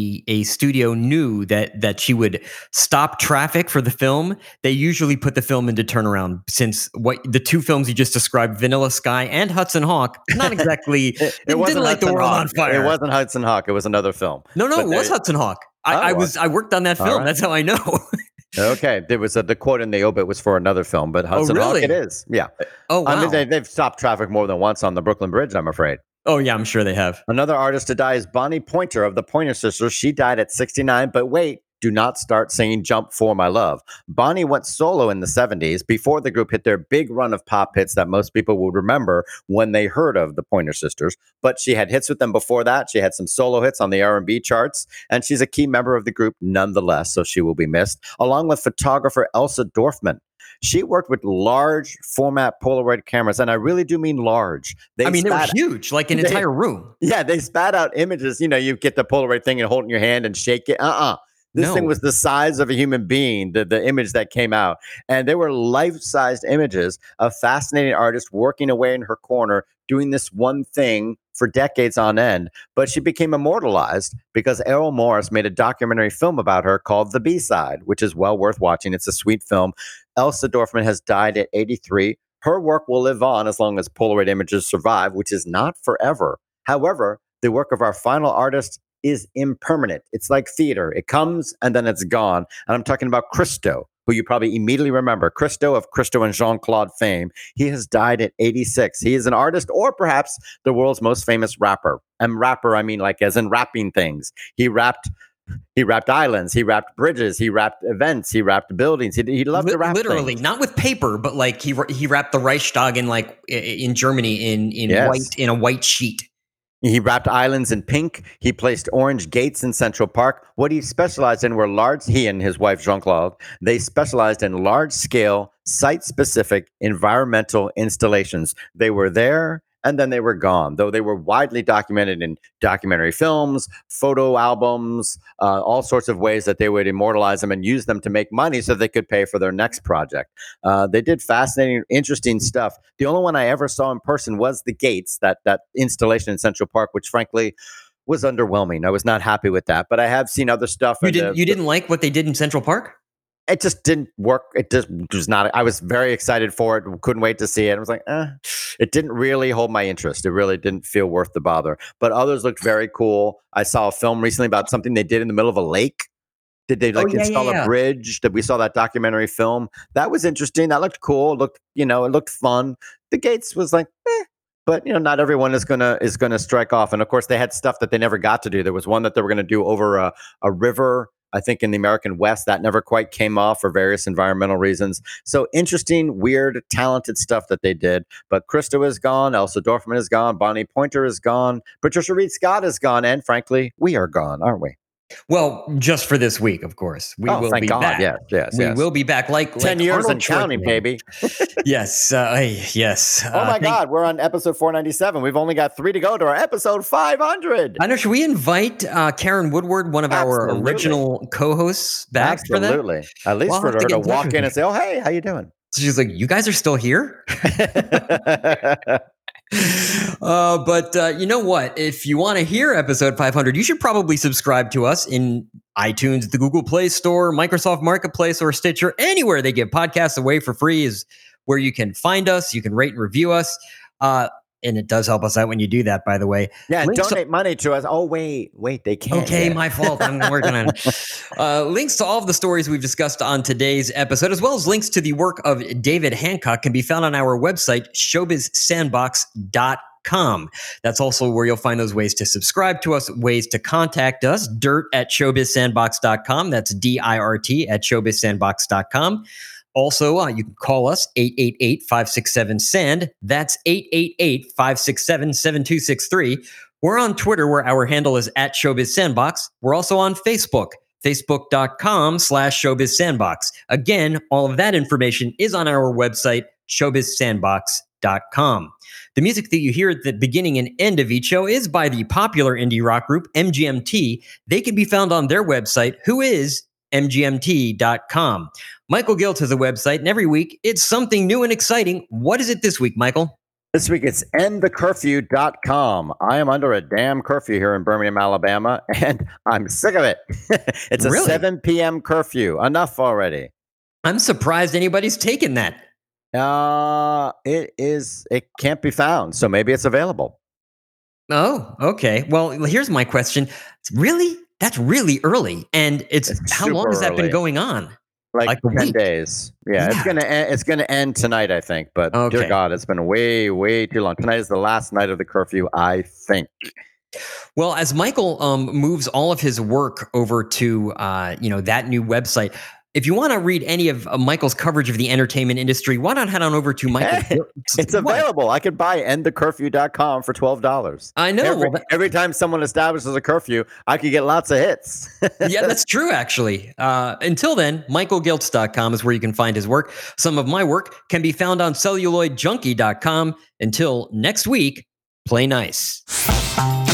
S1: a studio knew that she would stop traffic for the film, they usually put the film into turnaround. Since what the 2 films you just described, Vanilla Sky and Hudson Hawk, not exactly
S2: it didn't light the world on fire. It wasn't Hudson Hawk. It was another film.
S1: No, it was Hudson Hawk. I worked on that film. Right. That's how I know.
S2: Okay, there was the quote in the obit was for another film, but Hudson Hawk it is. Yeah.
S1: Oh, wow.
S2: I mean, they've stopped traffic more than once on the Brooklyn Bridge, I'm afraid.
S1: Oh, yeah, I'm sure they have.
S2: Another artist to die is Bonnie Pointer of the Pointer Sisters. She died at 69, but wait, do not start singing Jump for My Love. Bonnie went solo in the 70s before the group hit their big run of pop hits that most people would remember when they heard of the Pointer Sisters. But she had hits with them before that. She had some solo hits on the R&B charts, and she's a key member of the group nonetheless, so she will be missed, along with photographer Elsa Dorfman. She worked with large format Polaroid cameras, and I really do mean large.
S1: They were huge, like an entire room.
S2: Yeah, they spat out images. You get the Polaroid thing and hold it in your hand and shake it. This thing was the size of a human being, the image that came out. And they were life-sized images of fascinating artists working away in her corner, doing this one thing for decades on end. But she became immortalized because Errol Morris made a documentary film about her called The B-Side, which is well worth watching. It's a sweet film. Elsa Dorfman has died at 83. Her work will live on as long as Polaroid images survive, which is not forever. However, the work of our final artist is impermanent. It's like theater. It comes and then it's gone. And I'm talking about Christo, who you probably immediately remember. Christo of Christo and Jean-Claude fame. He has died at 86. He is an artist or perhaps the world's most famous rapper. And rapper, I mean like as in rapping things. He rapped islands, he rapped bridges, he rapped events, he rapped buildings. He loved to rap
S1: literally
S2: things.
S1: Not with paper, but like he rapped the Reichstag in Germany in a white sheet.
S2: He wrapped islands in pink. He placed orange gates in Central Park. What he specialized in were he and his wife Jean-Claude, they specialized in large-scale, site-specific environmental installations. They were there and then they were gone, though they were widely documented in documentary films, photo albums, all sorts of ways that they would immortalize them and use them to make money so they could pay for their next project. They did fascinating, interesting stuff. The only one I ever saw in person was the Gates, that installation in Central Park, which frankly was underwhelming. I was not happy with that, but I have seen other stuff.
S1: You didn't like what they did in Central Park?
S2: It just didn't work. It just was not. I was very excited for it. Couldn't wait to see it. I was like, it didn't really hold my interest. It really didn't feel worth the bother. But others looked very cool. I saw a film recently about something they did in the middle of a lake. Did they install a bridge? We saw that documentary film. That was interesting. That looked cool. It looked fun. The Gates was like, but not everyone is gonna strike off. And of course, they had stuff that they never got to do. There was one that they were going to do over a river, I think in the American West, that never quite came off for various environmental reasons. So interesting, weird, talented stuff that they did. But Christo is gone. Elsa Dorfman is gone. Bonnie Pointer is gone. Patricia Reed Scott is gone. And frankly, we are gone, aren't we?
S1: Well, just for this week, of course. We will be back.
S2: Yes.
S1: We will be back like
S2: 10 years
S1: Arnold
S2: and counting, baby.
S1: Yes. Yes.
S2: Oh my God. We're on episode 497. We've only got 3 to go to our episode 500.
S1: I know. Should we invite Karen Woodward, one of our original co-hosts, back for that?
S2: Absolutely. At least for her to walk in and say, "Oh, hey, how you doing?"
S1: So she's like, "You guys are still here?" But you know what? If you want to hear episode 500, you should probably subscribe to us in iTunes, the Google Play Store, Microsoft Marketplace, or Stitcher. Anywhere they give podcasts away for free is where you can find us. You can rate and review us. And it does help us out when you do that, by the way.
S2: Yeah, donate money to us. Oh, wait, they can't.
S1: Okay, my fault. I'm working on it. Links to all of the stories we've discussed on today's episode, as well as links to the work of David Hancock, can be found on our website, showbizsandbox.com. That's also where you'll find those ways to subscribe to us, ways to contact us, dirt@showbizsandbox.com. That's DIRT at showbizsandbox.com. Also, you can call us 888-567-SAND. That's 888-567-7263. We're on Twitter, where our handle is @ShowbizSandbox. We're also on Facebook, facebook.com/ShowbizSandbox. Again, all of that information is on our website, showbizsandbox.com. The music that you hear at the beginning and end of each show is by the popular indie rock group MGMT. They can be found on their website, who is mgmt.com. Michael Gilt has a website, and every week it's something new and exciting. What is it this week, Michael?
S2: This week it's endthecurfew.com. I am under a damn curfew here in Birmingham, Alabama, and I'm sick of it. It's a 7 p.m. curfew. Enough already.
S1: I'm surprised anybody's taken that.
S2: It can't be found, so maybe it's available.
S1: Oh, okay. Well, here's my question. Really? That's really early. And it's how long has that been going on?
S2: Like 10 days. Yeah, it's gonna end tonight, I think. But dear God, it's been way, way too long. Tonight is the last night of the curfew, I think.
S1: Well, as Michael moves all of his work over to that new website, if you want to read any of Michael's coverage of the entertainment industry, why not head on over to Michael?
S2: Hey, it's available. I could buy endthecurfew.com for $12.
S1: I know.
S2: Every time someone establishes a curfew, I could get lots of hits.
S1: Yeah, that's true, actually. Until then, michaelgiltz.com is where you can find his work. Some of my work can be found on celluloidjunkie.com. Until next week, play nice.